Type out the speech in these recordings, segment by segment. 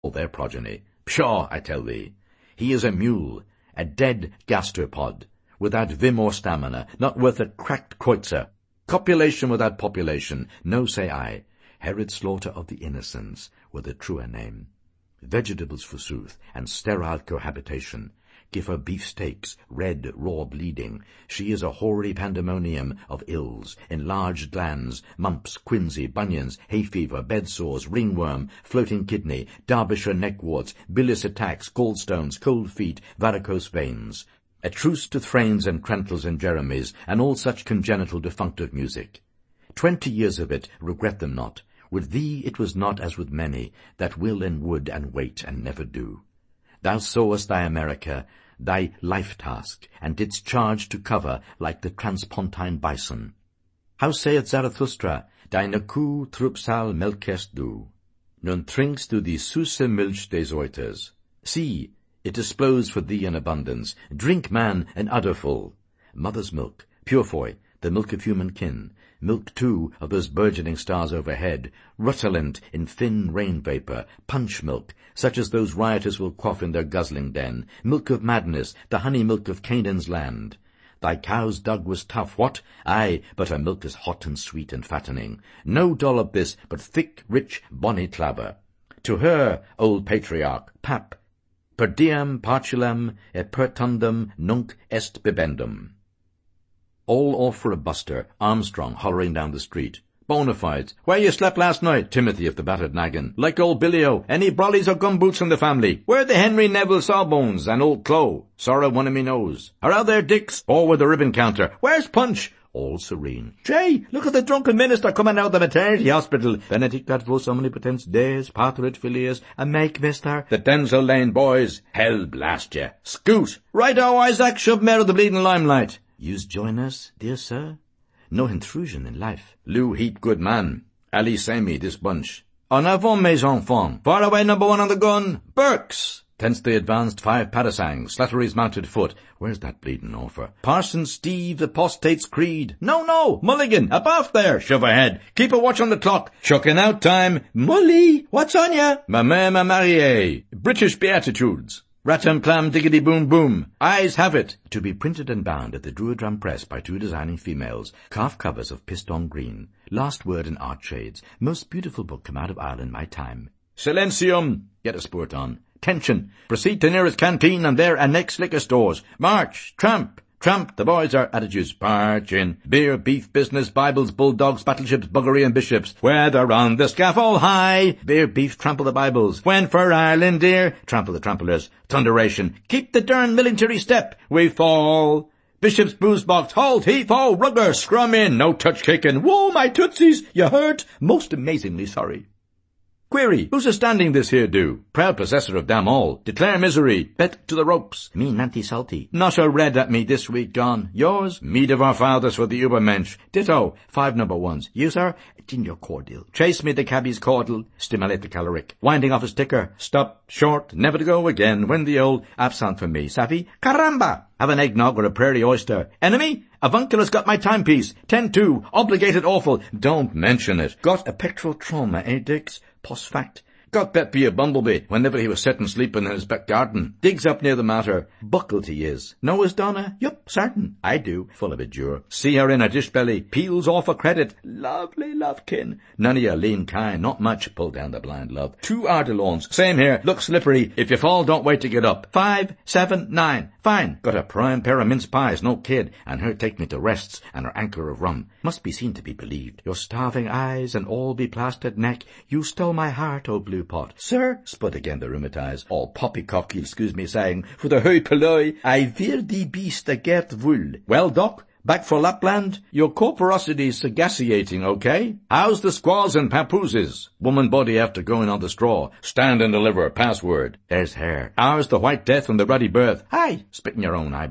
all their progeny. Pshaw, I tell thee. He is a mule, a dead gastropod, without vim or stamina, not worth a cracked kreutzer. Copulation without population, no, say I. Herod's slaughter of the innocents were the truer name. Vegetables, forsooth, and sterile cohabitation. Give her beefsteaks, red, raw bleeding. She is a hoary pandemonium of ills, enlarged glands, mumps, quinsy, bunions, hay fever, bed sores, ringworm, floating kidney, Derbyshire neck warts, bilious attacks, gallstones, cold feet, varicose veins. A truce to Thrains and Crentles and Jeremies, and all such congenital defunctive music. 20 years of it, regret them not. With thee it was not as with many, that will and would and wait and never do. Thou sawest thy America, thy life-task, and didst charge to cover like the transpontine bison. How saith Zarathustra, deine Kuh trupsal melkest du? Nun trinkst du die süße Milch des Euters. See, it explodes for thee in abundance. Drink, man, an udderful. Mother's milk, purefoy, the milk of human kin. Milk, too, of those burgeoning stars overhead, rutilant in thin rain-vapour, punch milk, such as those rioters will quaff in their guzzling den, milk of madness, the honey milk of Canaan's land. Thy cow's dug was tough, what? Aye, but her milk is hot and sweet and fattening. No dollop this, but thick, rich, bonny clabber. To her, old patriarch, pap, per diem partulem et per tundum nunc est bibendum. All off for a buster, Armstrong hollering down the street. Bonafides, where you slept last night, Timothy of the battered naggin? Like old Billio, any brollies or gumboots in the family? Where the Henry Neville Sawbones and old Clo? Sorrow one of me knows. Are out there, Dix? Or with the ribbon counter? Where's Punch? All serene. Jay, look at the drunken minister coming out of the maternity hospital. Benedictat vos omnipotens Deus, Pater et Filius, a make, mister. The Denzil Lane boys. Hell blast ye. Scoot. Right-o, Isaac, shove mare of the bleeding limelight. Yous join us, dear sir? No intrusion in life. Lou heap good man. Ali Sami, this bunch. En avant, mes enfants. Far away, number one on the gun. Burks! Thence they advanced 5 parasangs, Slattery's mounted foot. Where's that bleeding offer? Parson Steve, the apostate's creed. No, Mulligan, up off there, shove ahead. Keep a watch on the clock. Shucking out time. Mully, what's on ya? Ma mère, ma mariée. British Beatitudes. Ratam clam diggity boom boom. Eyes have it. To be printed and bound at the Druidrum Press by 2 designing females. Calf covers of piston green. Last word in art shades. Most beautiful book come out of Ireland my time. Silentium. Get a spurt on. Tension. Proceed to nearest canteen and there annex liquor stores. March. Tramp. Tramp, the boys are attitudes. March in. Beer, beef, business, Bibles, bulldogs, battleships, buggery and bishops. Whether on the scaffold high. Beer, beef, trample the Bibles. When for Ireland dear. Trample the tramplers. Thunderation. Keep the darn military step. We fall. Bishop's booze box. Halt, heave, ho, rugger, scrum in. No touch kicking. Whoa, my tootsies. You hurt? Most amazingly sorry. Query, who's a standing this here do? Proud possessor of damn all. Declare misery. Bet to the ropes. Me nanty salty. Not a red at me this week gone. Yours? Mead of our fathers for the Ubermensch. Ditto. 5 number 1s. You, sir? Ginger cordial. Chase me the cabbie's caudal. Stimulate the caloric. Winding off his ticker. Stop. Short. Never to go again. When the old absinthe for me. Savvy? Caramba! Have an eggnog or a prairie oyster. Enemy? Avunculus got my timepiece. 10-2. Obligated awful. Don't mention it. Got a pectoral trauma, eh, Dix? Post fact. Got bet be a bumblebee whenever he was settin' sleepin' in his back garden. Digs up near the matter. Buckled he is. Know his Donna? Yup, certain. I do. Full of it, jure. See her in a dish belly. Peels off a credit. Lovely lovekin. None of your lean kind. Not much. Pull down the blind, love. 2 Ardilons. Same here. Look slippery. If you fall, don't wait to get up. 5, 7, 9. Fine. Got a prime pair of mince pies, no kid. And her take me to rests and her anchor of rum. Must be seen to be believed. Your starving eyes and all be plastered neck. You stole my heart, oh blue pot. Sir, sput again the rheumatize, all poppycock, you'll excuse me saying, for the hoi polloi, I veer die beast a gert vul. Well, Doc, back for Lapland? Your corporosity's sagaciating, okay? How's the squaws and papooses? Woman body after going on the straw. Stand and deliver, password. There's hair. Ours the white death and the ruddy birth. Hi, spit in your own eye, boss.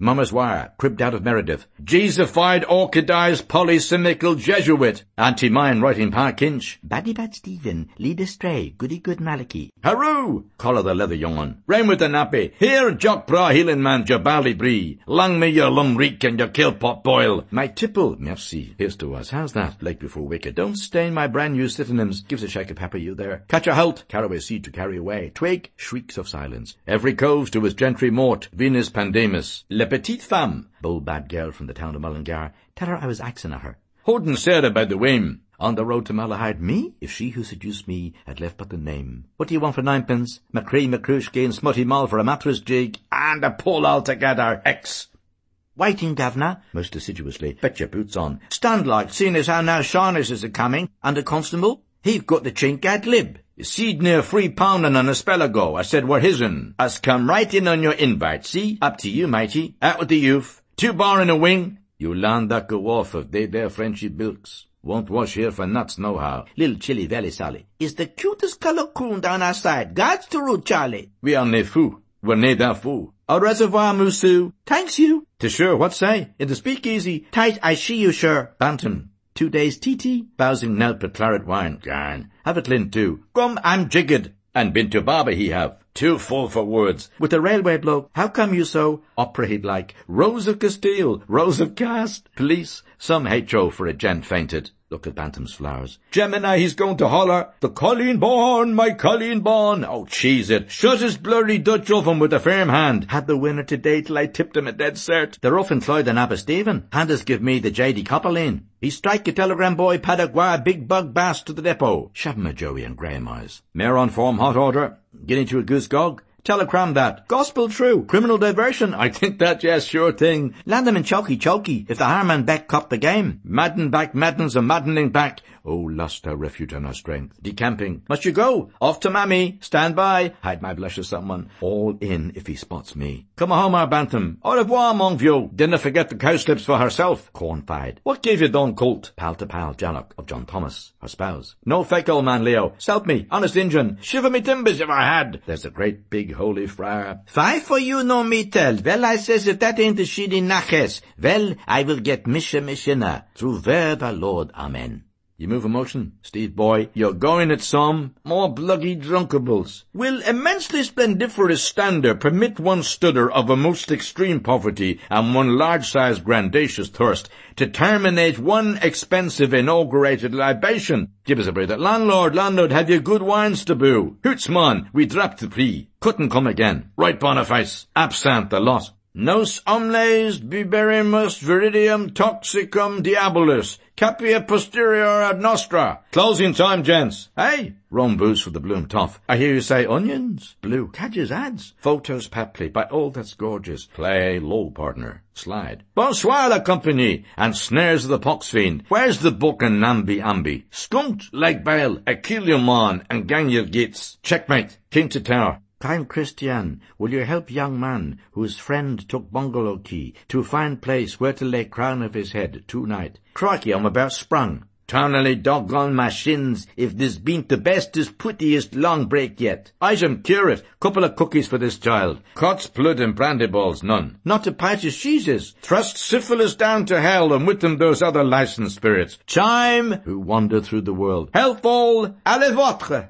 Mama's wire, cribbed out of Meredith. Jesufied orchidized polysemical Jesuit. Anti-mine writing Park Inch. Baddy bad Stephen, lead astray, goody good Malachi. Haroo! Collar the leather young one. Rain with the nappy. Here, Jock Bra healing man, your bally bree. Lang me your lumreek and your killpot boil. My tipple, merci. Here's to us. How's that? Late before wicked. Don't stain my brand new synonyms. Gives a shake of pepper, you there. Catch a halt. Caraway seed to carry away. Twig. Shrieks of silence. Every cove to his gentry mort. Venus pandemus. Le petite femme. Bold bad girl from the town of Mullingar. Tell her I was axing at her. Hodden said about the whim. On the road to Malahide, me? If she who seduced me had left but the name. What do you want for ninepence? Macree, Macrushki and Smutty Moll for a mattress jig, and a pull altogether, X. Waiting, governor, most assiduously. Bet your boots on. Stand like, seeing as how now Sharners is a-coming, under constable. He've got the chink ad lib. Seed near £3 and a spell ago. I said we're his'n. Us come right in on your invite, see? Up to you, matey. Out with the youth. 2 bar in a wing. You land that go off if they there friendship bilks. Won't wash here for nuts nohow. Little chilly velly Sally. Is the cutest colour coon down our side. Guards to root, Charlie. We are ne fou. We're ne da fou. Au reservoir, Mousou. Thanks you. To sure, what say? In the speakeasy. Tight, I see you, sure. Bantam. 2 days TT. Bowsing Nelpet claret wine. Garn. Have it lint too. Come, I'm jiggered. And been to barber he have. Too full for words. With the railway bloke, how come you so? Opera he'd like. Rose of Castile. Rose of Cast. Police. Some H.O. for a gent fainted. Look at Bantam's flowers. Gemini, he's going to holler. The Colleen Bawn, my Colleen Bawn. Oh, cheese it. Shut his blurry Dutch oven with a firm hand. Had the winner today till I tipped him a dead cert. The rough and Floyd and Abba Stephen. Handers give me the J.D. Copperline. He strike a telegram boy paddock wire big bug bass to the depot. Shove him a Joey and Graham eyes. Mare on form hot order. Getting to a goose gog. Telegram that. Gospel true. Criminal diversion. I think that, yes, sure thing. Land him in chokey if the Harman Beck cop the game. Madden back maddens a maddening back. Oh, lust our refuge and our strength. Decamping. Must you go? Off to mammy. Stand by. Hide my blush of someone. All in if he spots me. Come home, our bantam. Au revoir, mon vieux. Dinna forget the cowslips for herself. Corn-fied. What gave you Don Colt? Pal to pal, Jannock of John Thomas, her spouse. No fake old man, Leo. Selp me. Honest Injun. Shiver me timbers if I had. There's a great big holy friar. 5 for you, no me tell. Well, I says if that ain't the shidi naches. Well, I will get missionah. Through ver the Lord. Amen. You move a motion, Steve boy. You're going at some more bloody drunkables. Will immensely splendiferous stander permit one studder of a most extreme poverty and one large-sized grandacious thirst to terminate one expensive inaugurated libation? Give us a breather. Landlord, have you good wines to brew? Hoots, man, we dropped the prix. Couldn't come again. Right, Boniface. Absinthe the lot. Nos omnes biberimus viridium toxicum diabolus, capia posterior ad nostra. Closing time, gents. Hey? Rum booze for the bloom toff. I hear you say onions. Blue. Cadger's ads. Photos paply. By all that's gorgeous. Play low, partner. Slide. Bonsoir, la compagnie. And snares of the pox fiend. Where's the book and namby-amby? Skunked like bail. A kill your man and gang your gits. Checkmate. King to tower. Kind Christian, will you help young man whose friend took bungalow key to find place where to lay crown of his head tonight? Crikey, I'm about sprung. Tarnally doggone my shins if this bean't the bestest puttiest long break yet. Item curate, couple of cookies for this child. Cots, blood and brandy balls, none. Not to pint of cheeses. Thrust syphilis down to hell and with them those other licensed spirits. Chime, who wander through the world. Health all, allez votre.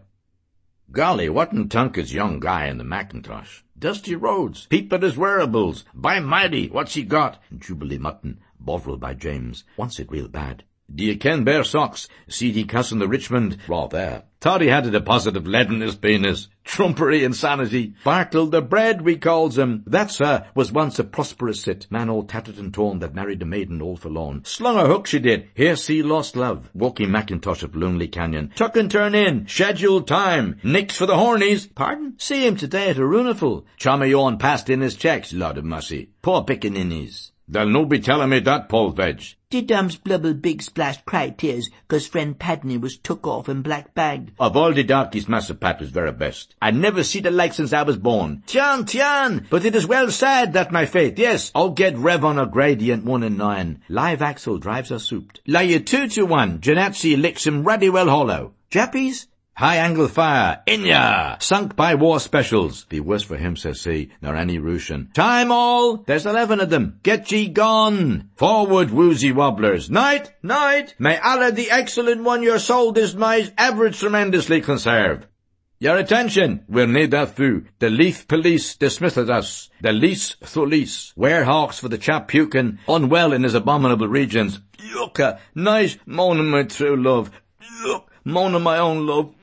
Golly, what in Tunke's young guy in the Macintosh? Dusty roads, peep at his wearables. By mighty, what's he got? Jubilee mutton, Bovril by James. Wants it real bad. D'ye ken bare socks? CD cussing the Richmond? Raw there. Thought he had a deposit of lead in his penis. Trumpery insanity. Bartle the bread, we calls him. That, sir, was once a prosperous cit. Man all tattered and torn that married a maiden all forlorn. Slung a hook she did. Here see lost love. Walking Macintosh of Lonely Canyon. Tuck and turn in. Scheduled time. Nix for the hornies. Pardon? See him today at a runeful. Chummy on passed in his checks, Lord of mercy. Poor pickaninnies. They'll no be telling me that, Paul Veg. Didums blubble big splashed cry tears, 'cause friend Padney was took off and black bagged. Of all the darkies, Master Pat was very best. I never see the like since I was born. Tian, but it is well said that my faith, yes, I'll get rev on a gradient 1 and 9. Live axle drives us souped. Lay you 2 to 1, Janatsi licks him ruddy well hollow. Jappies? High-angle fire, in ya! Sunk by war specials. Be worse for him, says he, nor any Rooshan. Time all! There's 11 of them. Get ye gone! Forward, woozy wobblers. Night, night! May Allah the excellent one your soul dismise ever tremendously conserve. Your attention! We'll need that through. The Leith police dismisses us. The lease tholice. Werehawks for the chap puking, unwell in his abominable regions. Yucca! Night, moaning my true love. Yuck! Moaning my own love.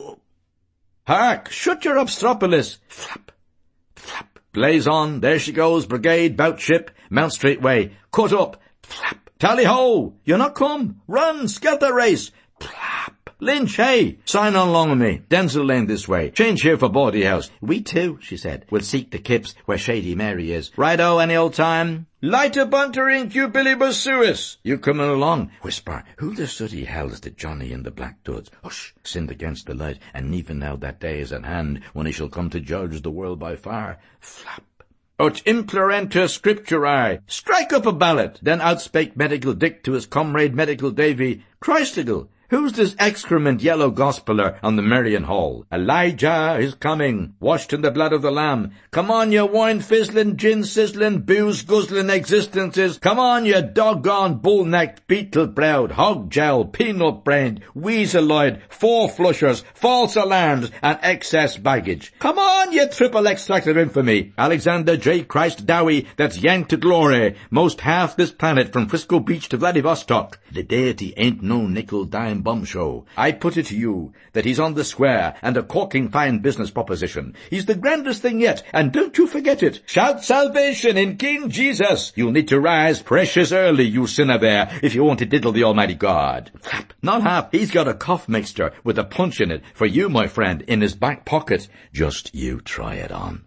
Hark! Shut your obstropolis! Flap! Flap! Blaze on! There she goes! Brigade, bout ship! Mount straightway! Cut up! Flap! Tally-ho! You're not come! Run! Skelter race! Flap! Lynch, hey! Sign on along with me. Denzil Lane this way. Change here for Bawdy House. We too, she said, will seek the Kips where Shady Mary is. Righto, any old time? Light a buntering, you Billibus Suis. You coming along? Whisper, who the sooty hell's the Johnny in the black duds? Hush! Sinned against the light, and even now that day is at hand when he shall come to judge the world by fire. Flap! Ut implerentur scripturae. Strike up a ballad. Then outspake Medical Dick to his comrade Medical Davy. Christigal! Who's this excrement yellow gospeler on the Merrion Hall? Elijah is coming, washed in the blood of the Lamb. Come on, you wine-fizzling, gin-sizzling, booze-guzzling existences. Come on, you doggone, bull-necked, beetle-browed, hog-jowl, peanut-brained, weasel-eyed, four-flushers, false alarms, and excess baggage. Come on, you triple-extracted infamy. Alexander J. Christ Dowie, that's yanked to glory. Most half this planet from Frisco Beach to Vladivostok. The deity ain't no nickel-dime bum show. I put it to you that he's on the square and a corking fine business proposition. He's the grandest thing yet, and don't you forget it. Shout salvation in King Jesus. You'll need to rise precious early, you sinner bear, if you want to diddle the Almighty God. Flap. Not half. He's got a cough mixture with a punch in it for you, my friend, in his back pocket. Just you try it on.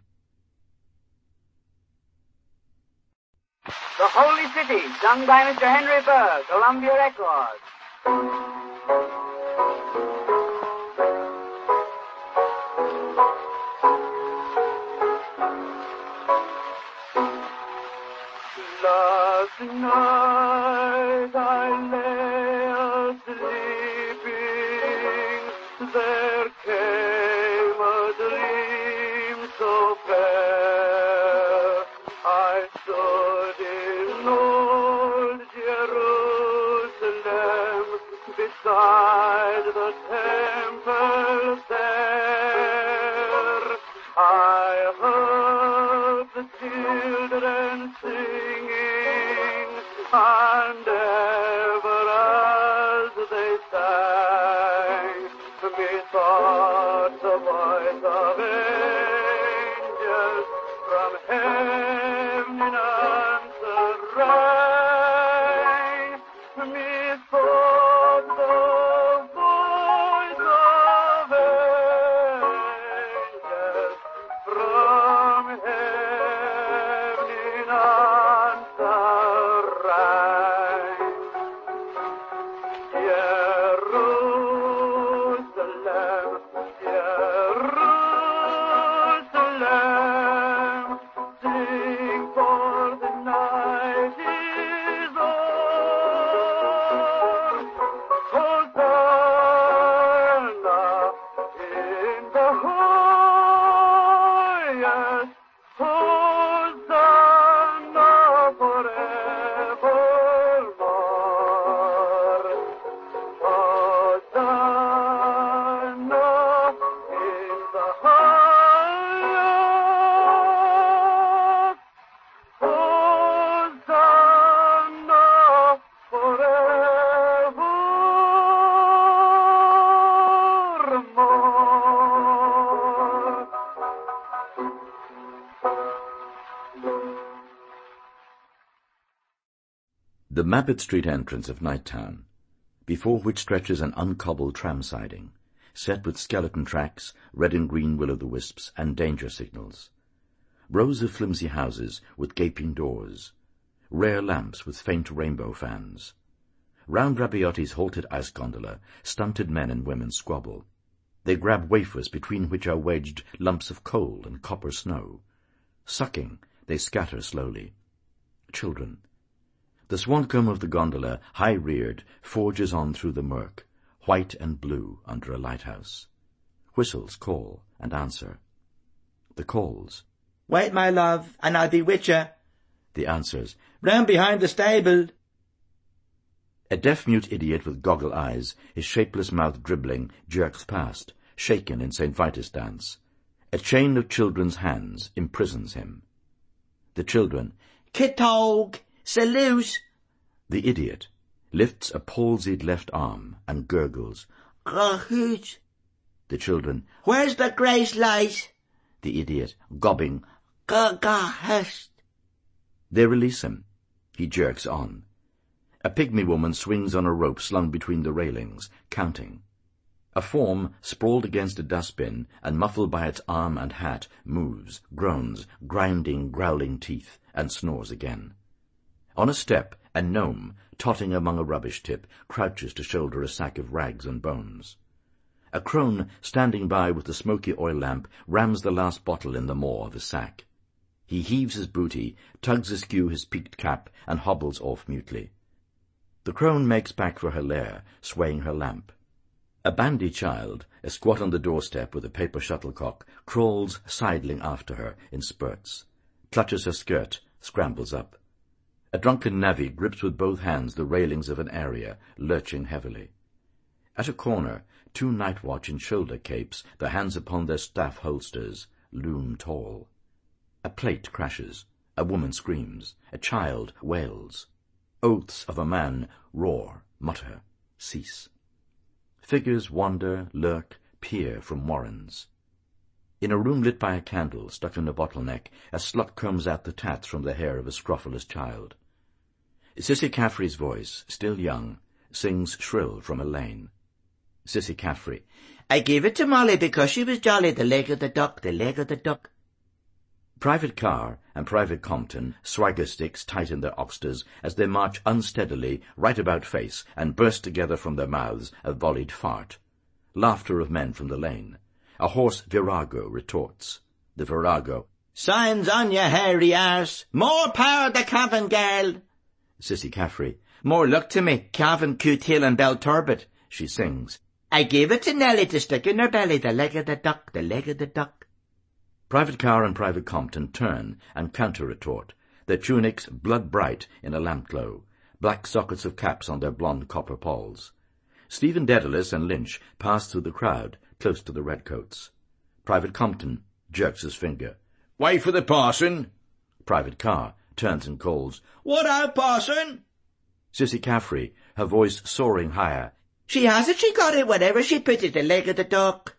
The Holy City, sung by Mr. Henry Berg, Columbia Records. Last night I lay a-sleeping, there came a dream so fair. I stood in old Jerusalem, beside the temple there. I heard the children singing, and ever as they sang, methought the voice of angels from heaven in answer rang. Methought the voice of angels from heaven in answer rang. Jerusalem, Jerusalem, sing for the night is o'er. Hosanna in the highest, Hosanna forevermore. Hosanna in the highest, Hosanna forevermore. The Mabbott Street entrance of Nighttown, before which stretches an uncobbled tram siding, set with skeleton tracks, red and green will-o'-the-wisps, and danger signals. Rows of flimsy houses with gaping doors, rare lamps with faint rainbow fans. Round Rabbiotti's halted ice gondola, stunted men and women squabble. They grab wafers between which are wedged lumps of coal and copper snow. Sucking, they scatter slowly. Children. The swancombe of the gondola, high-reared, forges on through the murk, white and blue under a lighthouse. Whistles call and answer. The calls. Wait, my love, and I'll be with you. The answers. Round behind the stable. A deaf-mute idiot with goggle eyes, his shapeless mouth dribbling, jerks past, shaken in St. Vitus dance. A chain of children's hands imprisons him. The children. Kitog, salute. The idiot lifts a palsied left arm and gurgles. Grahoot. The children. Where's the grace light? The idiot, gobbing. Gahest. They release him. He jerks on. A pygmy woman swings on a rope slung between the railings, counting. A form, sprawled against a dustbin and muffled by its arm and hat, moves, groans, grinding, growling teeth, and snores again. On a step, a gnome, totting among a rubbish tip, crouches to shoulder a sack of rags and bones. A crone, standing by with the smoky oil lamp, rams the last bottle in the maw of a sack. He heaves his booty, tugs askew his peaked cap, and hobbles off mutely. The crone makes back for her lair, swaying her lamp. A bandy child, a squat on the doorstep with a paper shuttlecock, crawls sidling after her in spurts, clutches her skirt, scrambles up. A drunken navvy grips with both hands the railings of an area, lurching heavily. At a corner, 2 night watch in shoulder capes, their hands upon their staff holsters, loom tall. A plate crashes. A woman screams. A child wails. Oaths of a man roar, mutter, cease. Figures wander, lurk, peer from warrens. In a room lit by a candle stuck in a bottleneck, a slut combs out the tats from the hair of a scrofulous child. Sissy Caffrey's voice, still young, sings shrill from a lane. Sissy Caffrey. I gave it to Molly because she was jolly, the leg of the duck, the leg of the duck. Private Carr and Private Compton, swagger sticks tight in their oxters, as they march unsteadily, right about face, and burst together from their mouths a volleyed fart. Laughter of men from the lane. A hoarse virago retorts. The virago. Signs on your hairy arse. More power the Cavan girl. Sissy Caffrey. More luck to me, Cavan, Cootehill and Belturbet. She sings. I gave it to Nelly to stick in her belly, the leg of the duck, the leg of the duck. Private Carr and Private Compton turn and counter-retort, their tunics blood-bright in a lamp-glow, black sockets of caps on their blonde copper polls. Stephen Dedalus and Lynch pass through the crowd, close to the redcoats. Private Compton jerks his finger. Wait for the parson. Private Carr turns and calls, What out, parson? Sissy Caffrey, her voice soaring higher. She has it, she got it, whatever she put it, the leg of the duck.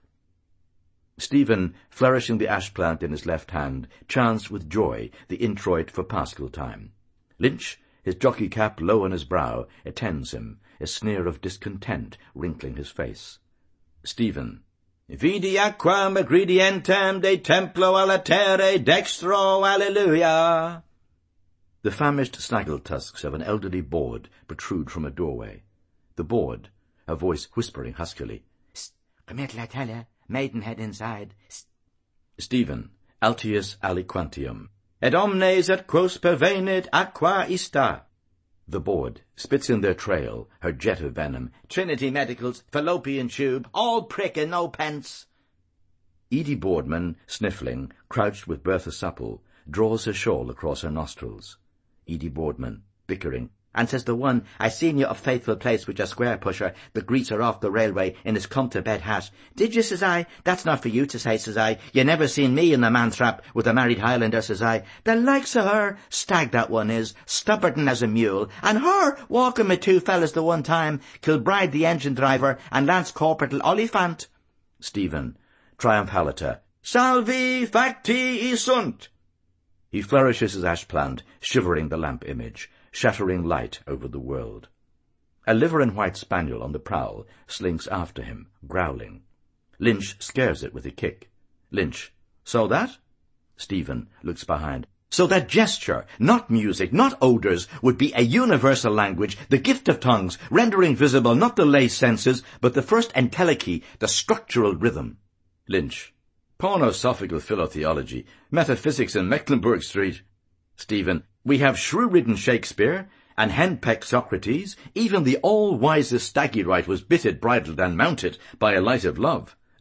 Stephen, flourishing the ash plant in his left hand, chants with joy the introit for Paschal time. Lynch, his jockey cap low on his brow, attends him, a sneer of discontent wrinkling his face. Stephen. Vidi aquam egredientem de templo alatere dextro, alleluia. The famished snaggle tusks of an elderly board protrude from a doorway. The board, her voice whispering huskily. Come here till I tell you. Maidenhead inside. Stephen, Altius aliquantium. Et omnes et quos pervenit aqua ista. The board spits in their trail, her jet of venom. Trinity Medicals, fallopian tube, all prick and no pence. Edie Boardman, sniffling, crouched with Bertha Supple, draws her shawl across her nostrils. Edie Boardman, bickering. And says the one, I seen you a faithful place with your square pusher, the greaser off the railway, in his come-to-bed hat. Did you, says I? That's not for you to say, says I. You never seen me in the man-trap with a married Highlander, says I. The likes of her, stag that one is, stubborn as a mule, and her walking with 2 fellas the one time, Kilbride the engine driver, and Lance Corporal Oliphant. Stephen, triumph haliter. Salvi facti sunt. He flourishes his ash plant, shivering the lamp image, shattering light over the world. A liver-and-white spaniel on the prowl slinks after him, growling. Lynch scares it with a kick. Lynch. So that? Stephen looks behind. So that gesture, not music, not odours, would be a universal language, the gift of tongues, rendering visible not the lay senses, but the first entelechy, the structural rhythm. Lynch. Pornosophical philotheology, metaphysics in Mecklenburg Street. Stephen. We have shrew-ridden Shakespeare, and henpecked Socrates. Even the all-wisest Stagyrite was bitted, bridled, and mounted by a light of love.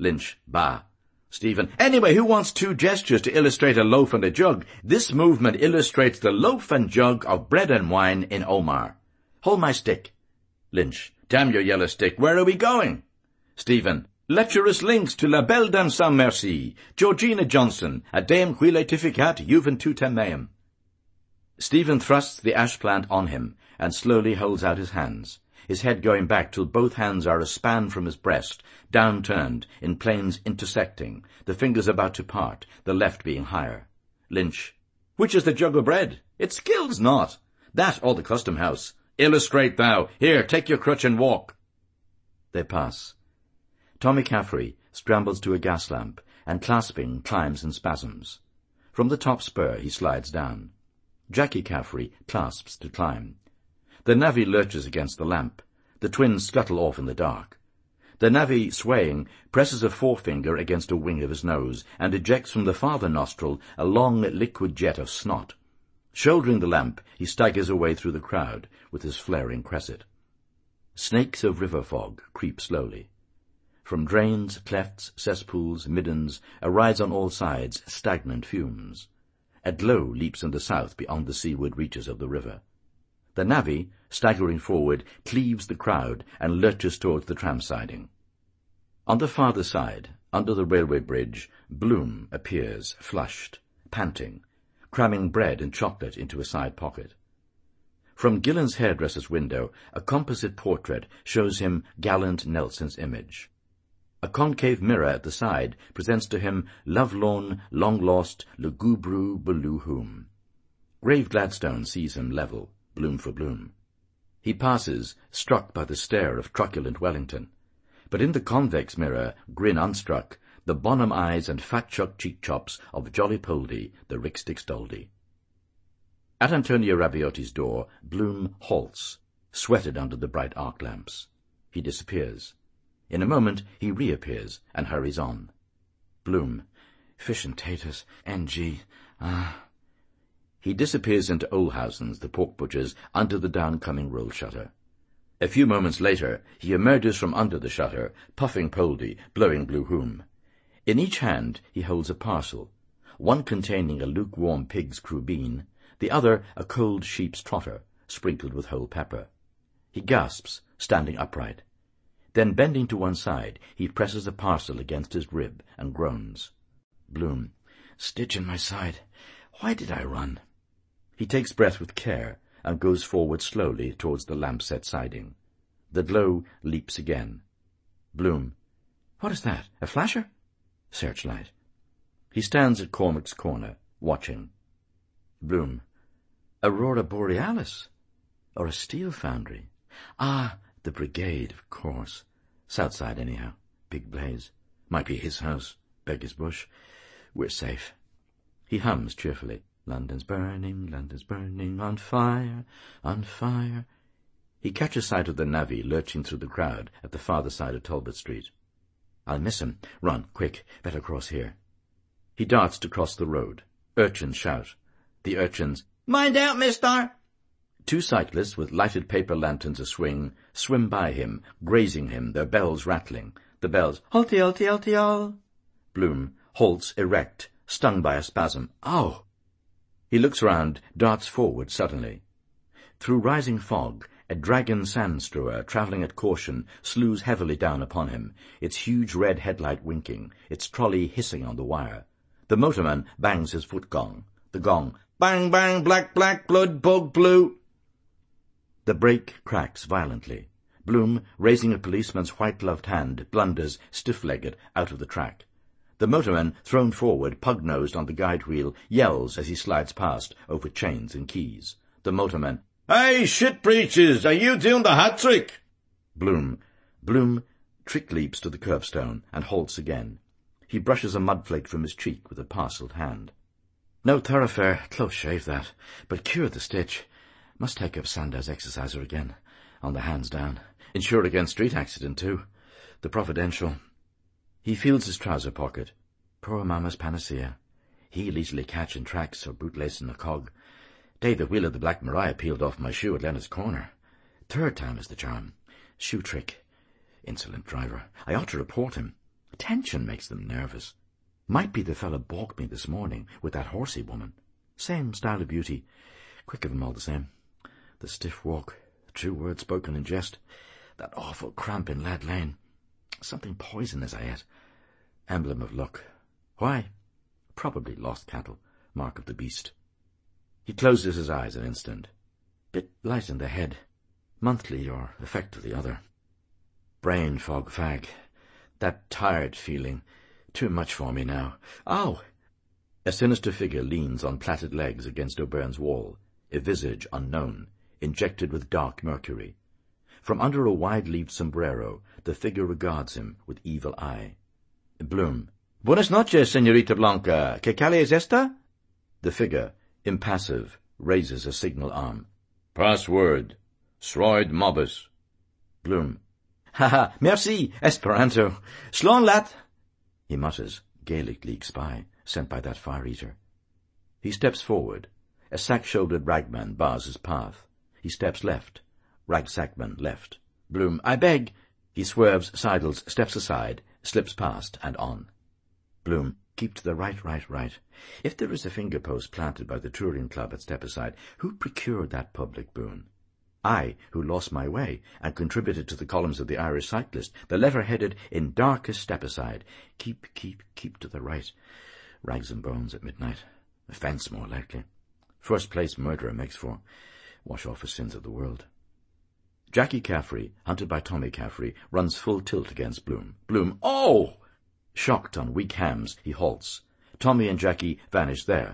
Lynch, bah. Stephen, anyway, who wants two gestures to illustrate a loaf and a jug? This movement illustrates the loaf and jug of bread and wine in Omar. Hold my stick. Lynch, damn your yellow stick, where are we going? Stephen, lecherous links to la belle dame sans merci, Georgina Johnson, a dame huile tificat juventutem meum. Stephen thrusts the ash plant on him and slowly holds out his hands, his head going back till both hands are a span from his breast, down-turned, in planes intersecting, the fingers about to part, the left being higher. Lynch, which is the jug of bread? It skills not. That or the custom house. Illustrate thou. Here, take your crutch and walk. They pass. Tommy Caffrey scrambles to a gas lamp and, clasping, climbs in spasms. From the top spur he slides down. Jackie Caffrey clasps to climb. The navvy lurches against the lamp. The twins scuttle off in the dark. The navvy, swaying, presses a forefinger against a wing of his nose and ejects from the farther nostril a long liquid jet of snot. Shouldering the lamp, he staggers away through the crowd with his flaring cresset. Snakes of river fog creep slowly. From drains, clefts, cesspools, middens, arise on all sides stagnant fumes. A glow leaps in the south beyond the seaward reaches of the river. The navvy, staggering forward, cleaves the crowd and lurches towards the tram siding. On the farther side, under the railway bridge, Bloom appears, flushed, panting, cramming bread and chocolate into a side pocket. From Gillen's hairdresser's window, a composite portrait shows him gallant Nelson's image. A concave mirror at the side presents to him lovelorn, long-lost, lugubru Beluhum. Grave Gladstone sees him level, Bloom for Bloom. He passes, struck by the stare of truculent Wellington. But in the convex mirror, grin unstruck, the bonham eyes and fat chuck cheek chops of Jolly Poldy, the Rickstick Stoldy. At Antonio Raviotti's door, Bloom halts, sweated under the bright arc lamps. He disappears. In a moment he reappears and hurries on. Bloom, fish and taters, N.G., He disappears into Olhausen's, the pork butcher's, under the downcoming roll shutter. A few moments later he emerges from under the shutter, puffing Poldy, blowing Bluehoom. In each hand he holds a parcel, one containing a lukewarm pig's crubine, the other a cold sheep's trotter, sprinkled with whole pepper. He gasps, standing upright. Then, bending to one side, he presses a parcel against his rib and groans. Bloom, stitch in my side. Why did I run? He takes breath with care and goes forward slowly towards the lamp-set siding. The glow leaps again. Bloom, what is that, a flasher? Searchlight. He stands at Cormac's corner, watching. Bloom, Aurora Borealis, or a steel foundry. Ah, the brigade, of course. Southside, anyhow. Big blaze. Might be his house. Beggar's Bush. We're safe. He hums cheerfully. London's burning, on fire, on fire. He catches sight of the navvy lurching through the crowd at the farther side of Talbot Street. I'll miss him. Run, quick. Better cross here. He darts to cross the road. Urchins shout. The urchins, mind out, mister! Two cyclists with lighted paper lanterns a-swing swim by him, grazing him, their bells rattling. The bells, halty, halty, halty, all. Bloom halts erect, stung by a spasm. Ow! He looks round, darts forward suddenly. Through rising fog, a dragon sand-strewer, travelling at caution, slews heavily down upon him, its huge red headlight winking, its trolley hissing on the wire. The motorman bangs his foot-gong. The gong, bang, bang, black, black, blood, bog, blue. The brake cracks violently. Bloom, raising a policeman's white-gloved hand, blunders, stiff-legged, out of the track. The motorman, thrown forward, pug-nosed on the guide wheel, yells as he slides past, over chains and keys. The motorman, hey, shit breeches, are you doing the hat trick? Bloom trick leaps to the curbstone and halts again. He brushes a mudflake from his cheek with a parcelled hand. No thoroughfare, close shave that, but cure the stitch. Must take up Sandow's exerciser again, on the hands down. Insured against street accident, too. The Providential. He feels his trouser pocket. Poor mamma's panacea. He'll easily catch in tracks or bootlace in a cog. Day the wheel of the Black Maria peeled off my shoe at Leonard's Corner. Third time is the charm. Shoe trick. Insolent driver. I ought to report him. Attention makes them nervous. Might be the fellow balked me this morning with that horsey woman. Same style of beauty. Quick of them all the same. The stiff walk, the true words spoken in jest, that awful cramp in Lad Lane. Something poisonous I ate. Emblem of luck. Why? Probably lost cattle, mark of the beast. He closes his eyes an instant. Bit light in the head. Monthly or effect of the other. Brain fog fag. That tired feeling. Too much for me now. Ow! A sinister figure leans on plaited legs against O'Byrne's wall, a visage unknown, injected with dark mercury. From under a wide-leaved sombrero, the figure regards him with evil eye. Bloom. Buenas noches, señorita Blanca. ¿Qué calle es esta? The figure, impassive, raises a signal arm. Password. Sroid Mobus. Bloom. Ha, merci, Esperanto. Slán lat. He mutters, Gaelic League spy, sent by that fire-eater. He steps forward. A sack-shouldered ragman bars his path. He steps left. Ragsackman left. Bloom. I beg. He swerves, sidles, steps aside, slips past and on. Bloom. Keep to the right. If there is a finger-post planted by the touring club at Stepaside, who procured that public boon? I, who lost my way and contributed to the columns of the Irish Cyclist, the letter headed in darkest Stepaside. Keep to the right. Rags and bones at midnight. Offence more likely. First place murderer makes for. Wash off his sins of the world. Jackie Caffrey, hunted by Tommy Caffrey, runs full tilt against Bloom. Bloom. Oh! Shocked on weak hams, he halts. Tommy and Jackie vanish there.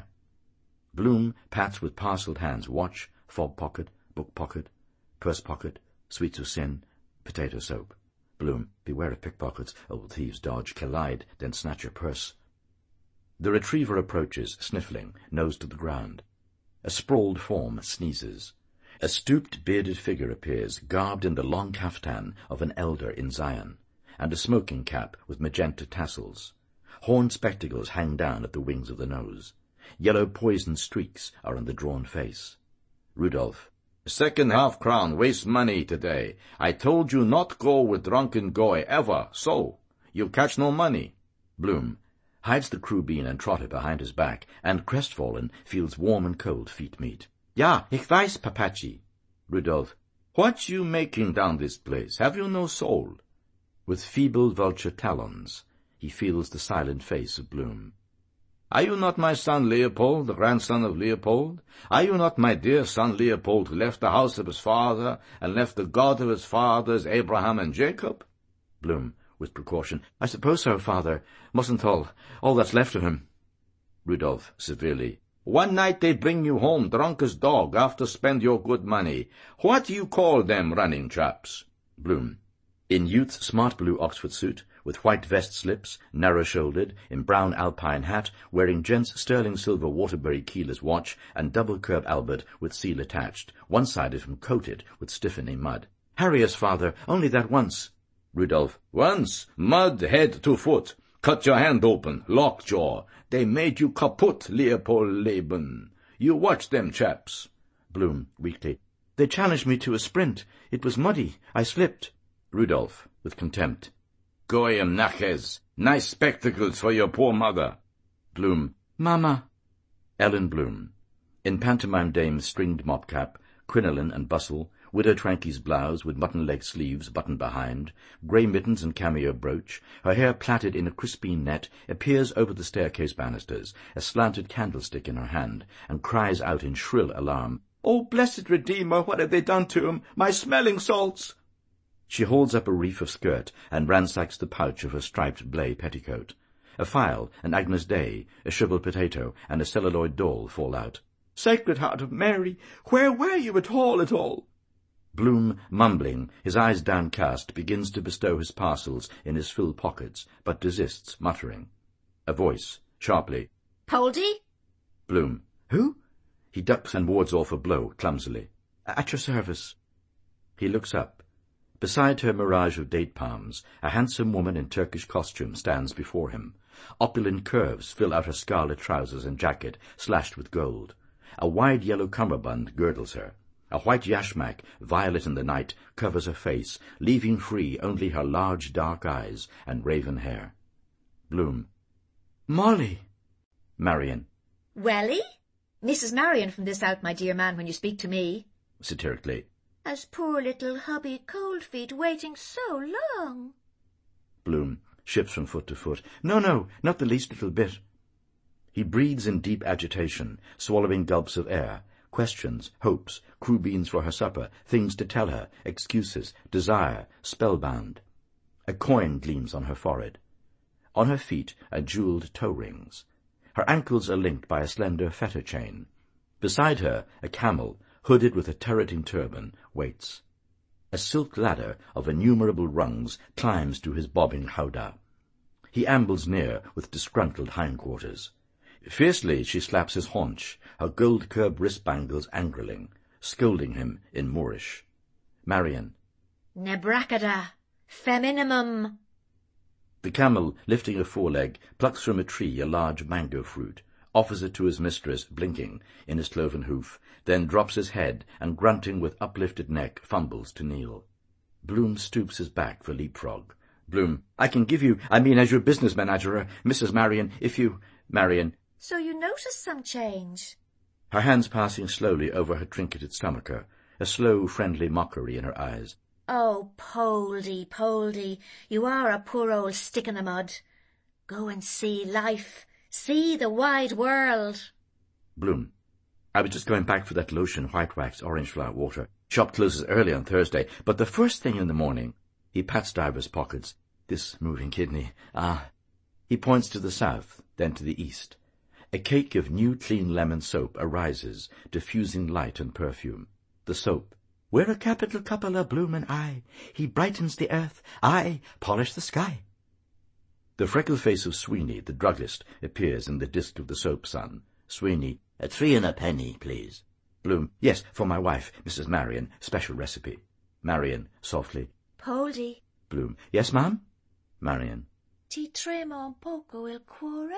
Bloom pats with parcelled hands watch, fob pocket, book pocket, purse pocket, sweets of sin, potato soap. Bloom. Beware of pickpockets. Old thieves dodge, collide, then snatch your purse. The retriever approaches, sniffling, nose to the ground. A sprawled form sneezes. A stooped, bearded figure appears, garbed in the long kaftan of an elder in Zion, and a smoking cap with magenta tassels. Horn spectacles hang down at the wings of the nose. Yellow poison streaks are on the drawn face. Rudolph. Second half-crown, waste money today. I told you not go with drunken goy, ever, so. You catch no money. Bloom hides the crew bean and trotter behind his back, and, crestfallen, feels warm and cold feet meet. Ja, ich weiß, Papachi. Rudolph. What you making down this place? Have you no soul? With feeble vulture talons, he feels the silent face of Bloom. Are you not my son Leopold, the grandson of Leopold? Are you not my dear son Leopold, who left the house of his father, and left the God of his fathers, Abraham and Jacob? Bloom, with precaution. I suppose so, father. Mustn't all that's left of him. Rudolph, severely. One night they bring you home drunk as dog after spend your good money. What do you call them running chaps? Bloom. In youth's smart blue Oxford suit, with white vest slips, narrow-shouldered, in brown alpine hat, wearing gent's sterling silver Waterbury keyless watch and double-curb albert with seal attached, one-sided and coated with stiffening mud. Harrius, father, only that once. Rudolph. Once, mud head to foot. Cut your hand open, lockjaw. They made you kaput, Leopold Leben. You watch them chaps. Bloom, weakly. They challenged me to a sprint. It was muddy. I slipped. Rudolph, with contempt. Goyim naches. Nice spectacles for your poor mother. Bloom. Mama. Ellen Bloom. In pantomime dame's stringed mop-cap, crinoline and bustle, Widow Tranky's blouse with mutton-leg sleeves buttoned behind, grey mittens and cameo brooch, her hair plaited in a crispine net, appears over the staircase banisters, a slanted candlestick in her hand, and cries out in shrill alarm, "Oh, blessed Redeemer, what have they done to him? My smelling salts!" She holds up a reef of skirt and ransacks the pouch of her striped blay petticoat. A file, an Agnus Dei, a shrivelled potato, and a celluloid doll fall out. "Sacred Heart of Mary, where were you at all? Bloom, mumbling, his eyes downcast, begins to bestow his parcels in his filled pockets, but desists, muttering. A voice, sharply. "Poldy?" Bloom. Who? He ducks and wards off a blow, clumsily. At your service. He looks up. Beside her mirage of date palms, a handsome woman in Turkish costume stands before him. Opulent curves fill out her scarlet trousers and jacket, slashed with gold. A wide yellow cummerbund girdles her. A white yashmak, violet in the night, covers her face, leaving free only her large dark eyes and raven hair. Bloom. Molly! Marion. Welly? Mrs. Marion from this out, my dear man, when you speak to me. Satirically. As poor little hubby Coldfeet waiting so long. Bloom shifts from foot to foot. No, not the least little bit. He breathes in deep agitation, swallowing gulps of air, questions, hopes, crew beans for her supper, things to tell her, excuses, desire, spellbound. A coin gleams on her forehead. On her feet are jewelled toe rings. Her ankles are linked by a slender fetter chain. Beside her, a camel, hooded with a turreting turban, waits. A silk ladder of innumerable rungs climbs to his bobbing howdah. He ambles near with disgruntled hindquarters. Fiercely she slaps his haunch, her gold-curbed wrist-bangles angling, scolding him in Moorish. Marion. Nebracada, feminimum. The camel, lifting a foreleg, plucks from a tree a large mango fruit, offers it to his mistress, blinking, in his cloven hoof, then drops his head and, grunting with uplifted neck, fumbles to kneel. Bloom stoops his back for leapfrog. Bloom. I can give you, as your business manager, Mrs. Marion, if you... Marion. So you notice some change? Her hands passing slowly over her trinketed stomacher, a slow, friendly mockery in her eyes. Oh, Poldy, you are a poor old stick in the mud. Go and see life. See the wide world. Bloom. I was just going back for that lotion, white wax, orange flower water. Shop closes early on Thursday, but the first thing in the morning... He pats Diver's pockets. This moving kidney. He points to the south, then to the east. A cake of new clean lemon soap arises, diffusing light and perfume. The soap. We're a capital couple of Bloom and I. He brightens the earth, I polish the sky. The freckled face of Sweeney, the druggist, appears in the disk of the soap sun. Sweeney. 3 and a penny, please. Bloom. Yes, for my wife, Mrs. Marion, special recipe. Marion, softly. Poldy. Bloom. Yes, ma'am? Marion. Ti trema un poco il cuore?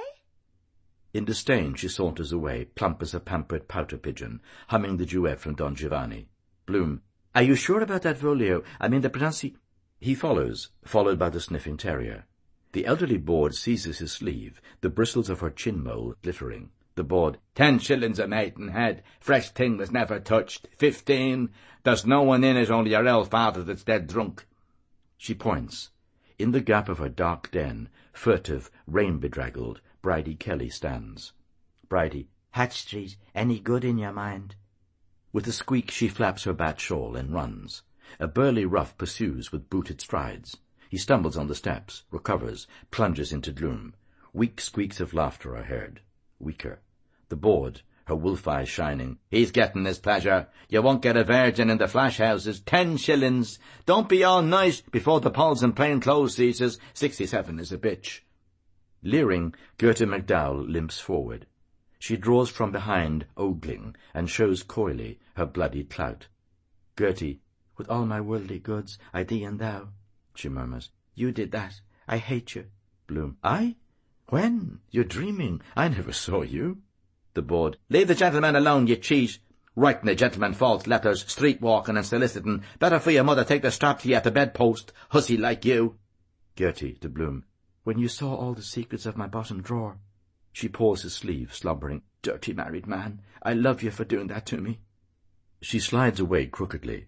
In disdain she saunters away, plump as a pampered pouter pigeon, humming the duet from Don Giovanni. Bloom. Are you sure about that folio? The pronunciation... He follows, followed by the sniffing terrier. The elderly board seizes his sleeve, the bristles of her chin mole glittering. The board. 10 shillings a maidenhead. Fresh thing was never touched. 15. There's no one in it, only your old father that's dead drunk. She points. In the gap of her dark den, furtive, rain-bedraggled, Bridie Kelly stands. Bridie. Hatch Street, any good in your mind? With a squeak she flaps her bat shawl and runs. A burly rough pursues with booted strides. He stumbles on the steps, recovers, plunges into gloom. Weak squeaks of laughter are heard. Weaker. The board, her wolf eyes shining. He's getting his pleasure. You won't get a virgin in the flash houses. 10 shillings. Don't be all nice before the Pauls in plain clothes seizes. 67 is a bitch. Leering, Gertie McDowell limps forward. She draws from behind, ogling, and shows coyly her bloody clout. Gertie. With all my worldly goods, I thee and thou. She murmurs. You did that. I hate you. Bloom. I? When? You're dreaming. I never saw you. The board. Leave the gentleman alone, you cheat. Writing the gentleman false letters, street-walking and soliciting. Better for your mother take the strap to you at the bedpost, hussy like you. Gertie to Bloom. When you saw all the secrets of my bottom drawer. She pulls his sleeve, slobbering. Dirty married man. I love you for doing that to me. She slides away crookedly.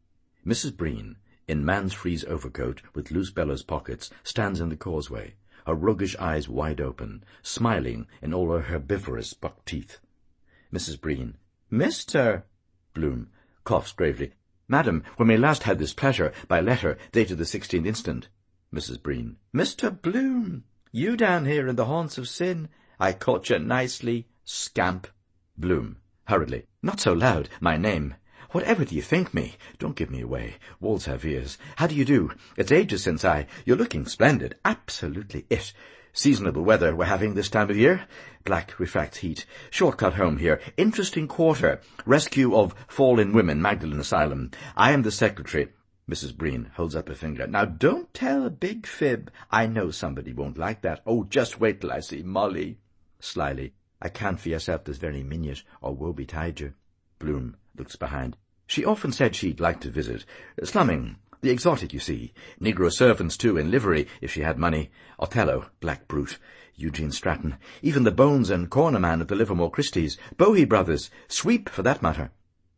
Mrs. Breen, in man's frieze overcoat with loose bellows pockets, stands in the causeway, her roguish eyes wide open, smiling in all her herbivorous buck teeth. Mrs. Breen. Mr. Bloom coughs gravely. Madam, when we last had this pleasure, by letter, dated the 16th instant. Mrs. Breen. Mr. Bloom, you down here in the haunts of sin. I caught you nicely, scamp. Bloom, hurriedly. Not so loud, my name. Whatever do you think me? Don't give me away. Walls have ears. How do you do? It's ages since You're looking splendid. Absolutely it. Seasonable weather we're having this time of year. Black refracts heat. Shortcut home here. Interesting quarter. Rescue of fallen women, Magdalen Asylum. I am the secretary. Mrs. Breen holds up a finger. Now don't tell a big fib. I know somebody won't like that. Oh, just wait till I see Molly. Slyly. I can't for yourself this very minute, or woe betide you. Bloom looks behind. She often said she'd like to visit. Slumming, the exotic, you see. Negro servants, too, in livery, if she had money. Othello, black brute. Eugene Stratton. Even the Bones and Corner Man of the Livermore Christies. Bohee brothers. Sweep, for that matter.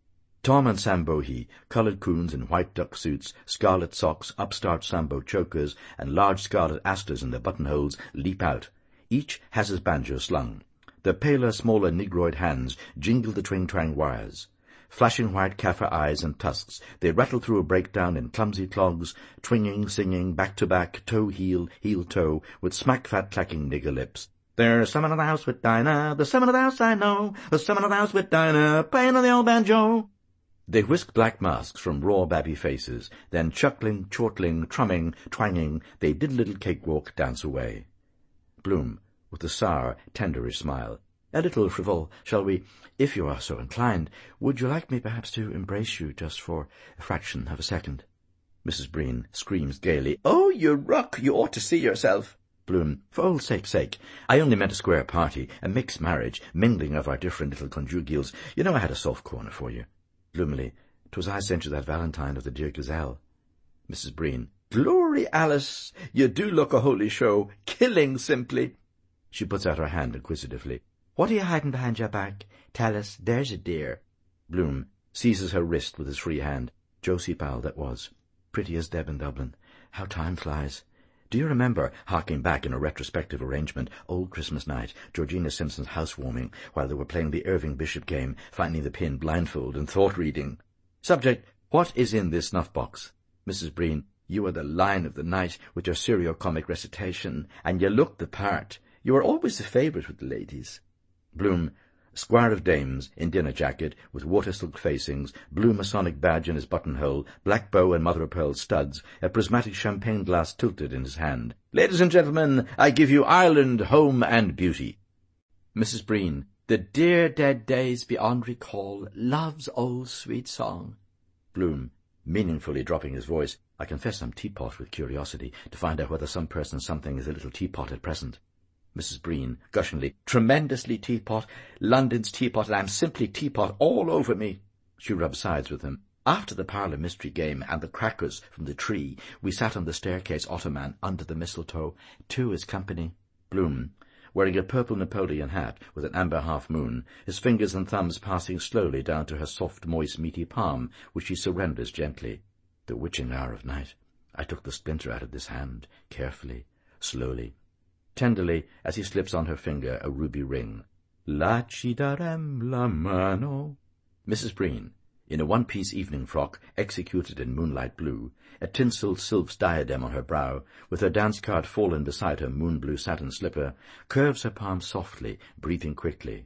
Tom and Sam Bohee, coloured coons in white duck suits, scarlet socks, upstart Sambo chokers, and large scarlet asters in their buttonholes, leap out. Each has his banjo slung. Their paler, smaller negroid hands jingle the twing-twang wires. Flashing white Kaffir eyes and tusks, they rattle through a breakdown in clumsy clogs, twinging, singing, back-to-back, toe-heel, heel-toe, with smack-fat clacking nigger lips. There's someone in the house with Dinah, there's someone in the house I know, there's someone in the house with Dinah, playing on the old banjo. They whisk black masks from raw babby faces, then chuckling, chortling, trumming, twanging, they did a little cakewalk dance away. Bloom, with a sour, tenderish smile. A little frivol, shall we? If you are so inclined, would you like me perhaps to embrace you just for a fraction of a second? Mrs. Breen screams gaily, "Oh, you rock! You ought to see yourself!" Bloom, for old sake's sake, I only meant a square party, a mixed marriage, mingling of our different little conjugials. You know I had a soft corner for you. Gloomily, 'twas I sent you that valentine of the dear gazelle. Mrs. Breen, Glory, Alice! You do look a holy show. Killing, simply. She puts out her hand inquisitively. What are you hiding behind your back? Tell us, there's a dear. Bloom seizes her wrist with his free hand. Josie Powell that was. Pretty as Deb in Dublin. How time flies. Do you remember, harking back in a retrospective arrangement, old Christmas night, Georgina Simpson's housewarming, while they were playing the Irving Bishop game, finding the pin blindfold and thought-reading? Subject, what is in this snuff-box? Mrs. Breen, you are the line of the night with your serio-comic recitation, and you look the part. You are always the favourite with the ladies. Bloom, Squire of Dames, in dinner jacket, with water-silk facings, blue Masonic badge in his buttonhole, black bow and mother-of-pearl studs, a prismatic champagne glass tilted in his hand. Ladies and gentlemen, I give you Ireland, home and beauty. Mrs. Breen, the dear dead days beyond recall, love's old sweet song. Bloom, meaningfully dropping his voice, I confess I'm teapot with curiosity, to find out whether some person something is a little teapot at present. Mrs. Breen, gushingly, tremendously teapot, London's teapot, and I'm simply teapot all over me. She rubbed sides with him. After the parlour mystery game and the crackers from the tree, we sat on the staircase ottoman under the mistletoe, two as company. Bloom, wearing a purple Napoleon hat with an amber half-moon, his fingers and thumbs passing slowly down to her soft, moist, meaty palm, which she surrenders gently. The witching hour of night. I took the splinter out of this hand, carefully, slowly. Tenderly, as he slips on her finger a ruby ring. La ci darem la mano. Mrs. Breen, in a one-piece evening frock executed in moonlight blue, a tinselled sylph's diadem on her brow, with her dance card fallen beside her moon-blue satin slipper, curves her palm softly, breathing quickly.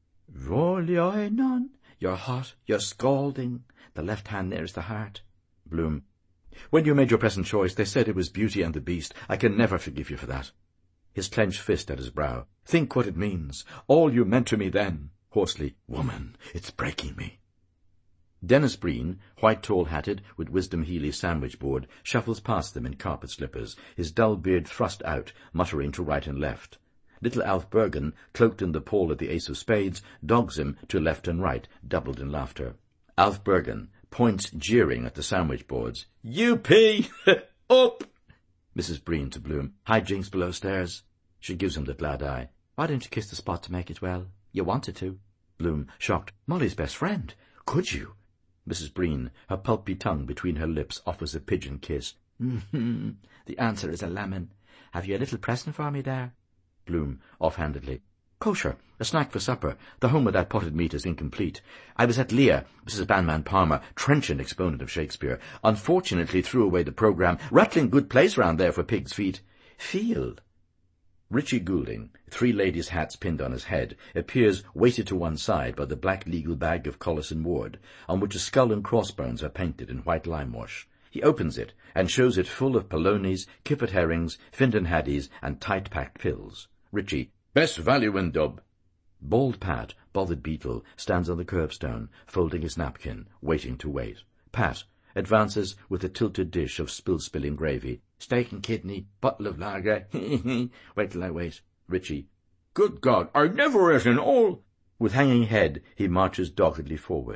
Volioinon, you're hot, you're scalding, the left hand nearest the heart. Bloom, when you made your present choice, they said it was Beauty and the Beast. I can never forgive you for that. His clenched fist at his brow. Think what it means. All you meant to me then. Hoarsely, woman, it's breaking me. Dennis Breen, white tall-hatted, with Wisdom Healy sandwich board, shuffles past them in carpet slippers, his dull beard thrust out, muttering to right and left. Little Alf Bergen, cloaked in the pall of the ace of spades, dogs him to left and right, doubled in laughter. Alf Bergen points jeering at the sandwich boards. You pee! Up! Mrs. Breen to Bloom. High jinks below stairs. She gives him the glad eye. Why don't you kiss the spot to make it well? You wanted to. Bloom, shocked. Molly's best friend. Could you? Mrs. Breen, her pulpy tongue between her lips, offers a pigeon kiss. The answer is a lemon. Have you a little present for me there? Bloom, offhandedly. Kosher, a snack for supper. The home of that potted meat is incomplete. I was at Leah, Mrs. Banman Palmer, trenchant exponent of Shakespeare. Unfortunately threw away the programme. Rattling good place round there for pigs' feet. Field. Richie Goulding, three ladies' hats pinned on his head, appears weighted to one side by the black legal bag of Collison Ward, on which a skull and crossbones are painted in white lime-wash. He opens it, and shows it full of polonies, kipper herrings, Findon haddies, and tight-packed pills. Richie, best value in Dub. Bald Pat, bothered beetle, stands on the curbstone, folding his napkin, waiting to wait. Pat advances with a tilted dish of spill-spilling gravy. Steak and kidney, bottle of lager. Wait till I wait. Richie, good God, I never ate an all. With hanging head, he marches doggedly forward.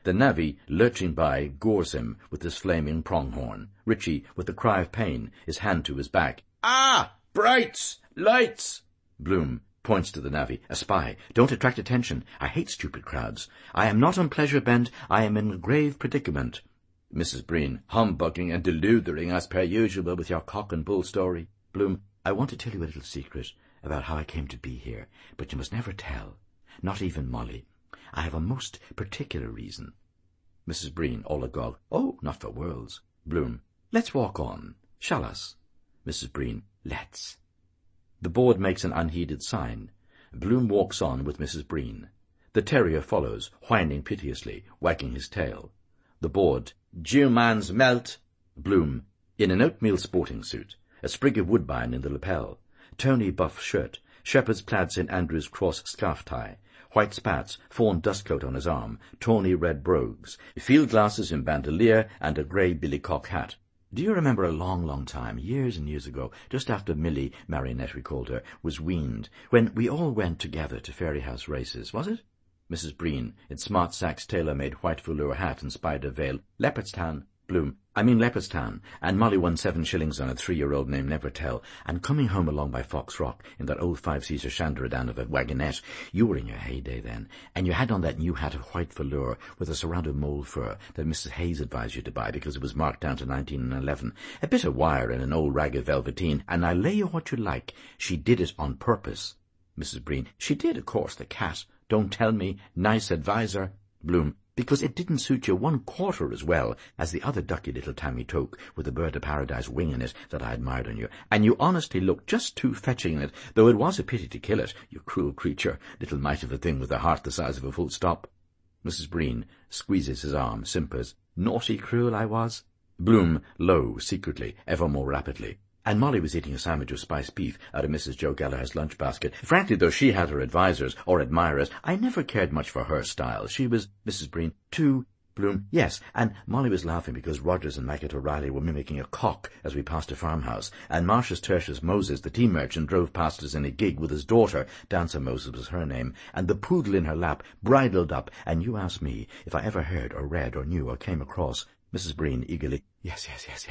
The navvy, lurching by, gores him with his flaming pronghorn. Richie, with a cry of pain, his hand to his back. "Ah! Brights! Lights!" Bloom points to the navvy. "A spy. Don't attract attention. I hate stupid crowds. I am not on pleasure bent. I am in a grave predicament." Mrs. Breen, "Humbugging and deludering as per usual with your cock and bull story." Bloom, "I want to tell you a little secret about how I came to be here, but you must never tell. Not even Molly. I have a most particular reason." Mrs. Breen, all agog. "Oh, not for worlds." Bloom, "Let's walk on. Shall us?" Mrs. Breen, "Let's." The board makes an unheeded sign. Bloom walks on with Mrs. Breen. The terrier follows, whining piteously, wagging his tail. The board, "Jew man's melt." Bloom, in an oatmeal sporting suit, a sprig of woodbine in the lapel, Tony buff shirt, shepherd's plaid St. Andrew's cross scarf tie, white spats, fawn dustcoat on his arm, tawny red brogues, field glasses in bandolier, and a grey billycock hat. Do you remember a long, long time, years and years ago, just after Millie, Marionette we called her, was weaned, when we all went together to Fairyhouse races, was it? Mrs. Breen, in smart Sachs tailor-made white velour hat and spider veil. Leopardstown. Bloom, "I mean Leopardstown, and Molly won 7 shillings on a 3-year-old named Nevertell, and coming home along by Fox Rock in that old 5-seater Chandradan of a wagonette. You were in your heyday then, and you had on that new hat of white velour with a surround of mole fur that Mrs. Hayes advised you to buy because it was marked down to 1911, a bit of wire and an old ragged velveteen, and I lay you what you like, she did it on purpose." Mrs. Breen, "She did, of course, the cat. Don't tell me. Nice adviser." Bloom, "Because it didn't suit you 1/4 as well as the other ducky little Tammy Toke with the bird of paradise wing in it that I admired on you, and you honestly looked just too fetching in it, though it was a pity to kill it, you cruel creature, little mite of a thing with a heart the size of a full stop." Mrs. Breen squeezes his arm, simpers. "Naughty cruel I was." Bloom, low, secretly, ever more rapidly. "And Molly was eating a sandwich of spiced beef out of Mrs. Joe Gallagher's lunch basket. Frankly, though she had her advisers or admirers, I never cared much for her style. She was—" Mrs. Breen, "Too—" Bloom, "Yes, and Molly was laughing because Rogers and Maggot O'Reilly were mimicking a cock as we passed a farmhouse, and Marcius Tertius Moses, the tea merchant, drove past us in a gig with his daughter, Dancer Moses was her name, and the poodle in her lap, bridled up, and you asked me if I ever heard or read or knew or came across—" Mrs. Breen, eagerly, Yes.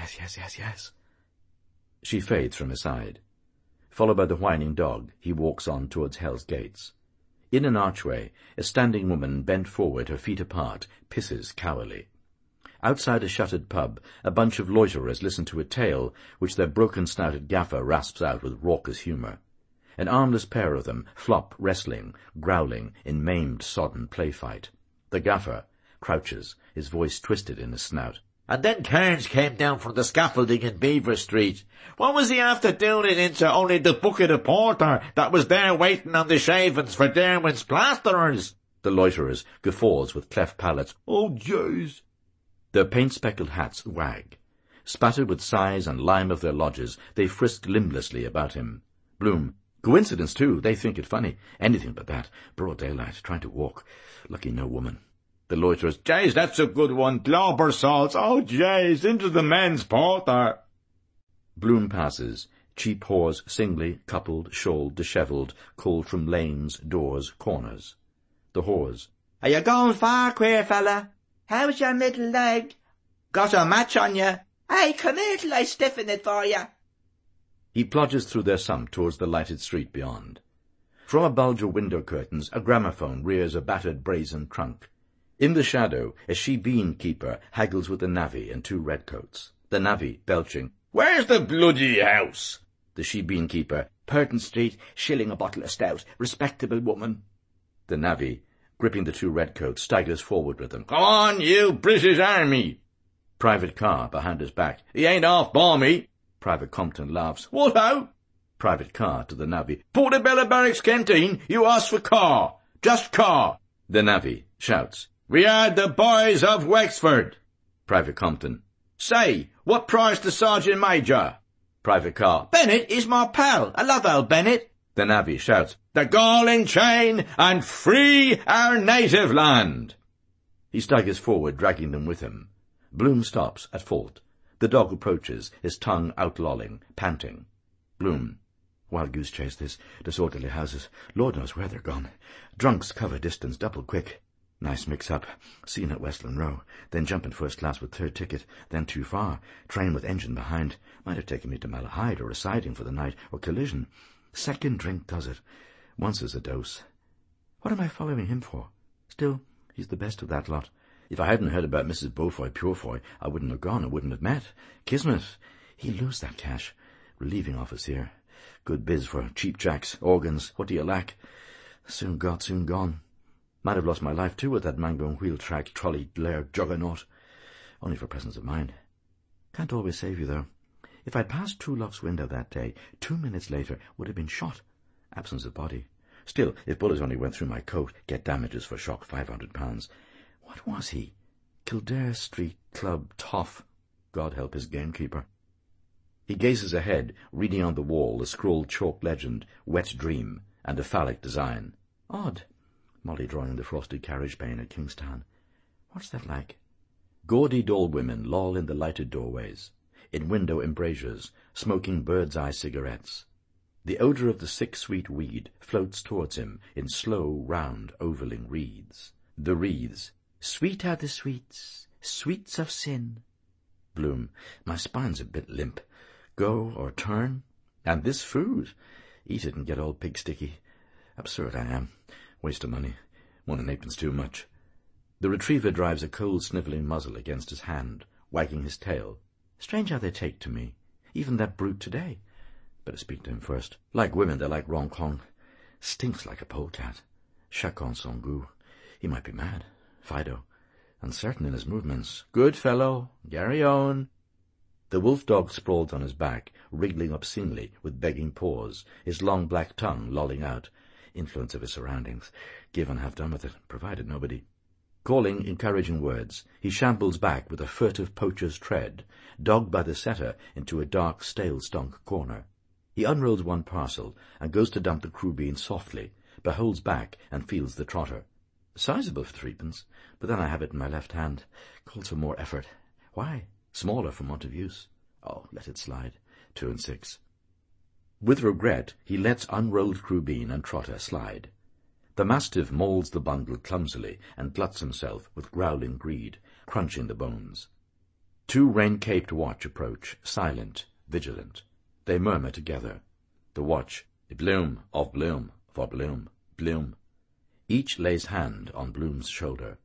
She fades from his side. Followed by the whining dog, he walks on towards Hell's Gates. In an archway, a standing woman, bent forward, her feet apart, pisses cowerly. Outside a shuttered pub, a bunch of loiterers listen to a tale which their broken-snouted gaffer rasps out with raucous humour. An armless pair of them flop wrestling, growling, in maimed, sodden play-fight. The gaffer crouches, his voice twisted in his snout. "And then Cairns came down from the scaffolding in Beaver Street. What was he after doing it into only the bucket of porter that was there waiting on the shavings for Derwent's plasterers?" The loiterers guffaws with cleft palates. "Oh, jeez." Their paint-speckled hats wag. Spattered with sighs and lime of their lodges, they frisk limblessly about him. Bloom, "Coincidence, too. They think it funny. Anything but that. Broad daylight, trying to walk. Lucky no woman." The loiterers, "Jays, that's a good one. Glauber salts. Oh, jays, into the men's porter." Bloom passes. Cheap whores, singly, coupled, shawled, dishevelled, called from lanes, doors, corners. The whores, "Are you going far, queer fella? How's your middle leg? Got a match on you? Hey, come here till I stiffen it for you." He plodges through their sump towards the lighted street beyond. From a bulge of window curtains, a gramophone rears a battered brazen trunk. In the shadow, a shebeen keeper haggles with the navvy and 2 redcoats. The navvy, belching, "Where's the bloody house?" The shebeen keeper, "Purton Street, shilling a bottle of stout. Respectable woman." The navvy, gripping the 2 redcoats, staggers forward with them. "Come on, you British Army!" Private Carr, behind his back, "He ain't half balmy." Private Compton laughs. "What ho?" Private Carr to the navvy, "Portobello Barracks Canteen, you ask for Carr. Just Carr." The navvy shouts, "We are the boys of Wexford." Private Compton, "Say, what price the Sergeant Major?" Private Carr, "Bennett is my pal. I love old Bennett." The navvy shouts, "The galling chain and free our native land." He staggers forward, dragging them with him. Bloom stops, at fault. The dog approaches, his tongue outlolling, panting. Bloom, "Wild goose chase, this. Disorderly houses. Lord knows where they're gone. Drunks cover distance double quick." Nice mix-up. Seen at Westland Row, then jumping first class with third ticket, then too far. Train with engine behind. Might have taken me to Malahide or a siding for the night, or collision. Second drink does it. Once is a dose. What am I following him for? Still, he's the best of that lot. If I hadn't heard about Mrs. Beaufoy Purefoy, I wouldn't have gone and wouldn't have met. Kismet. He'll lose that cash. Relieving office here. Good biz for cheap jacks, organs. What do you lack? Soon got, soon gone. Might have lost my life too with that mango and wheel track trolley lair juggernaut. Only for presence of mind. Can't always save you, though. If I'd passed Truelock's window that day, 2 minutes later would have been shot. Absence of body. Still, if bullets only went through my coat, get damages for shock £500. What was he? Kildare Street Club toff. God help his gamekeeper. He gazes ahead, reading on the wall the scrawled chalk legend, Wet Dream, and a phallic design. Odd. Molly drawing the frosted carriage pane at Kingstown. What's that like? Gaudy doll women loll in the lighted doorways, in window embrasures, smoking bird's-eye cigarettes. The odour of the sick sweet weed floats towards him in slow, round, ovaling wreaths. The wreaths. Sweet are the sweets, sweets of sin. Bloom. My spine's a bit limp. Go or turn? And this food. Eat it and get all pig sticky. Absurd I am. Waste of money. 1 and 8pence too much. The retriever drives a cold snivelling muzzle against his hand, wagging his tail. Strange how they take to me. Even that brute today. Better speak to him first. Like women, they're like Roncon. Stinks like a polecat. Chacun son goût. He might be mad. Fido. Uncertain in his movements. Good fellow. Carry on. The wolf dog sprawled on his back, wriggling obscenely with begging paws, his long black tongue lolling out. Influence of his surroundings. Give and have done with it, provided nobody. Calling encouraging words, he shambles back with a furtive poacher's tread, dogged by the setter into a dark, stale-stunk corner. He unrolls one parcel and goes to dump the crew bean softly, beholds back and feels the trotter. Sizable for 3pence, but then I have it in my left hand. Calls for more effort. Why? Smaller from want of use. Oh, let it slide. 2 and 6. With regret, he lets unrolled crew bean and trotter slide. The mastiff mauls the bundle clumsily and gluts himself with growling greed, crunching the bones. 2 rain-caped watch approach, silent, vigilant. They murmur together. The watch. Bloom, of Bloom, for Bloom, Bloom. Each lays hand on Bloom's shoulder.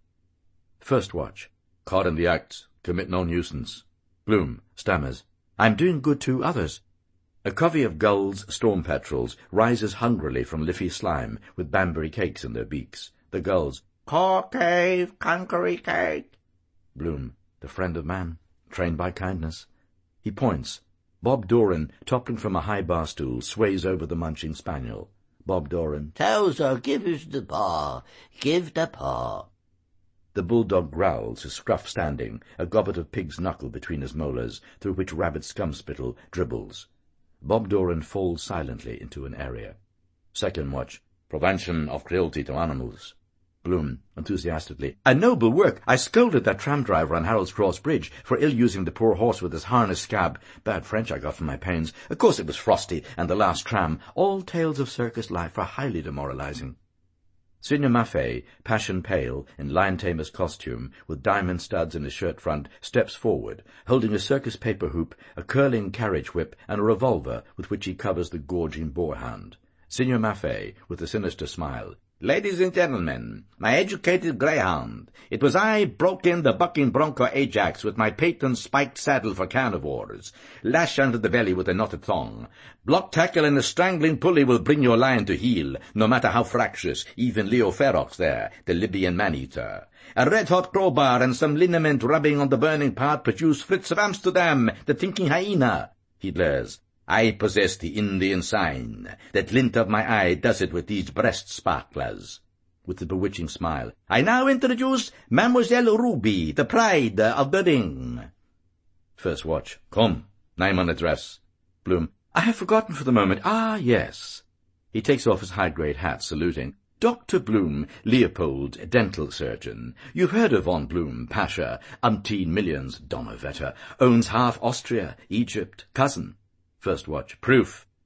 First watch. Caught in the act. Commit no nuisance. Bloom stammers. I'm doing good to others. A covey of gulls, storm petrels, rises hungrily from liffey slime with Banbury cakes in their beaks. The gulls. Concave, conquery cake. Bloom, the friend of man, trained by kindness. He points. Bob Doran, toppling from a high bar stool, sways over the munching spaniel. Bob Doran. Towser, give us the paw. Give the paw. The bulldog growls, his scruff standing, a gobbet of pig's knuckle between his molars, through which rabbit scum-spittle dribbles. Bob Doran falls silently into an area. Second watch. Prevention of cruelty to animals. Bloom, enthusiastically. A noble work! I scolded that tram driver on Harold's Cross Bridge for ill-using the poor horse with his harness scab. Bad French I got from my pains. Of course it was frosty, and the last tram. All tales of circus life are highly demoralizing. Signor Maffei, passion pale, in lion-tamer's costume, with diamond studs in his shirt front, steps forward, holding a circus paper hoop, a curling carriage whip, and a revolver with which he covers the gorging boarhound. Signor Maffei, with a sinister smile. Ladies and gentlemen, my educated greyhound. It was I broke in the bucking bronco Ajax with my patent spiked saddle for carnivores. Lash under the belly with a knotted thong. Block tackle and a strangling pulley will bring your lion to heel, no matter how fractious, even Leo Ferox there, the Libyan man-eater. A red-hot crowbar and some liniment rubbing on the burning part produce Fritz of Amsterdam, the thinking hyena. He glares. I possess the Indian sign. That glint of my eye does it with these breast sparklers. With the bewitching smile. I now introduce Mademoiselle Ruby, the pride of the ring. First watch. Come, name and address. Bloom. I have forgotten for the moment. Ah, yes. He takes off his high-grade hat, saluting. Dr. Bloom, Leopold, dental surgeon. You've heard of von Bloom, Pasha, umpteen millions, Donnerwetter, owns half Austria, Egypt, cousin. First watch. Proof.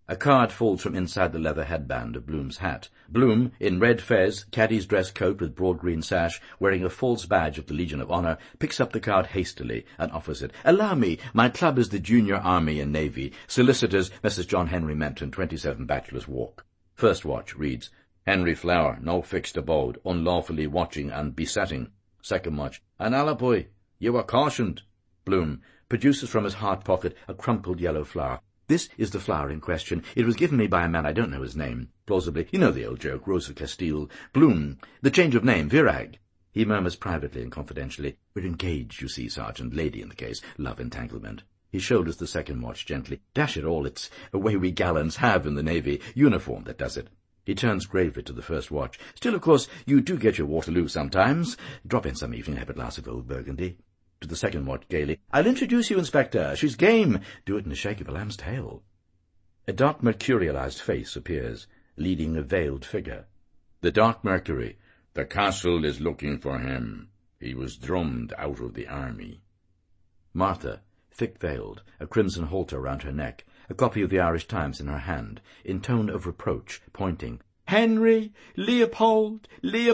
A card falls from inside the leather headband of Bloom's hat. Bloom, in red fez, caddy's dress coat with broad green sash, wearing a false badge of the Legion of Honor, picks up the card hastily and offers it. "Allow me. My club is the Junior Army and Navy. Solicitors, Mrs. John Henry Menton, 27 Bachelor's Walk." First watch reads, "Henry Flower, no fixed abode, unlawfully watching and besetting." Second watch, "An alibi. You were cautioned." Bloom produces from his heart pocket a crumpled yellow flower. "This is the flower in question. It was given me by a man I don't know his name. Plausibly, you know the old joke, Rosa Castile. Bloom, the change of name, Virag." He murmurs privately and confidentially, "We're engaged, you see, Sergeant. Lady in the case. Love entanglement." He shoulders the second watch gently. "Dash it all, it's a way we gallants have in the Navy. Uniform that does it." He turns gravely to the first watch. "Still, of course, you do get your Waterloo sometimes. Drop in some evening, have a glass of old Burgundy." To the second watch gaily, "I'll introduce you, Inspector. She's game. Do it in the shake of a lamb's tail." A dark mercurialized face appears, leading a veiled figure. The Dark Mercury. "The castle is looking for him. He was drummed out of the army." Martha, thick-veiled, a crimson halter round her neck, a copy of the Irish Times in her hand, in tone of reproach, pointing. "Henry, Leopold,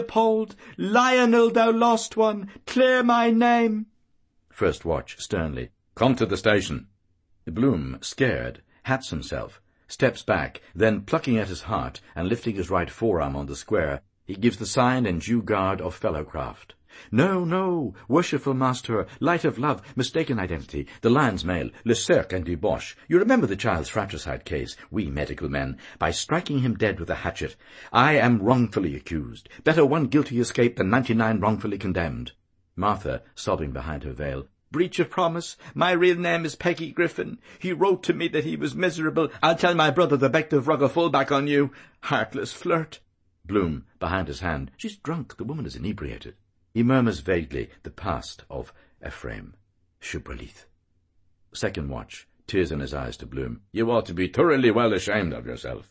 Lionel, thou lost one, clear my name." First watch, sternly, "Come to the station." Bloom, scared, hats himself, steps back, then plucking at his heart and lifting his right forearm on the square, he gives the sign and due guard of fellowcraft. "No, no, worshipful master, light of love, mistaken identity, the Lion's Mail, Le Cercle and Debauche. You remember the child's fratricide case, we medical men, by striking him dead with a hatchet. I am wrongfully accused. Better one guilty escape than 99 wrongfully condemned." Martha, sobbing behind her veil, "Breach of promise. My real name is Peggy Griffin. He wrote to me that he was miserable. I'll tell my brother the Beck of Rugger fullback on you. Heartless flirt." Bloom, behind his hand, "She's drunk. The woman is inebriated." He murmurs vaguely the past of Ephraim. Shubralith. Second watch, tears in his eyes to Bloom. "You ought to be thoroughly well ashamed of yourself."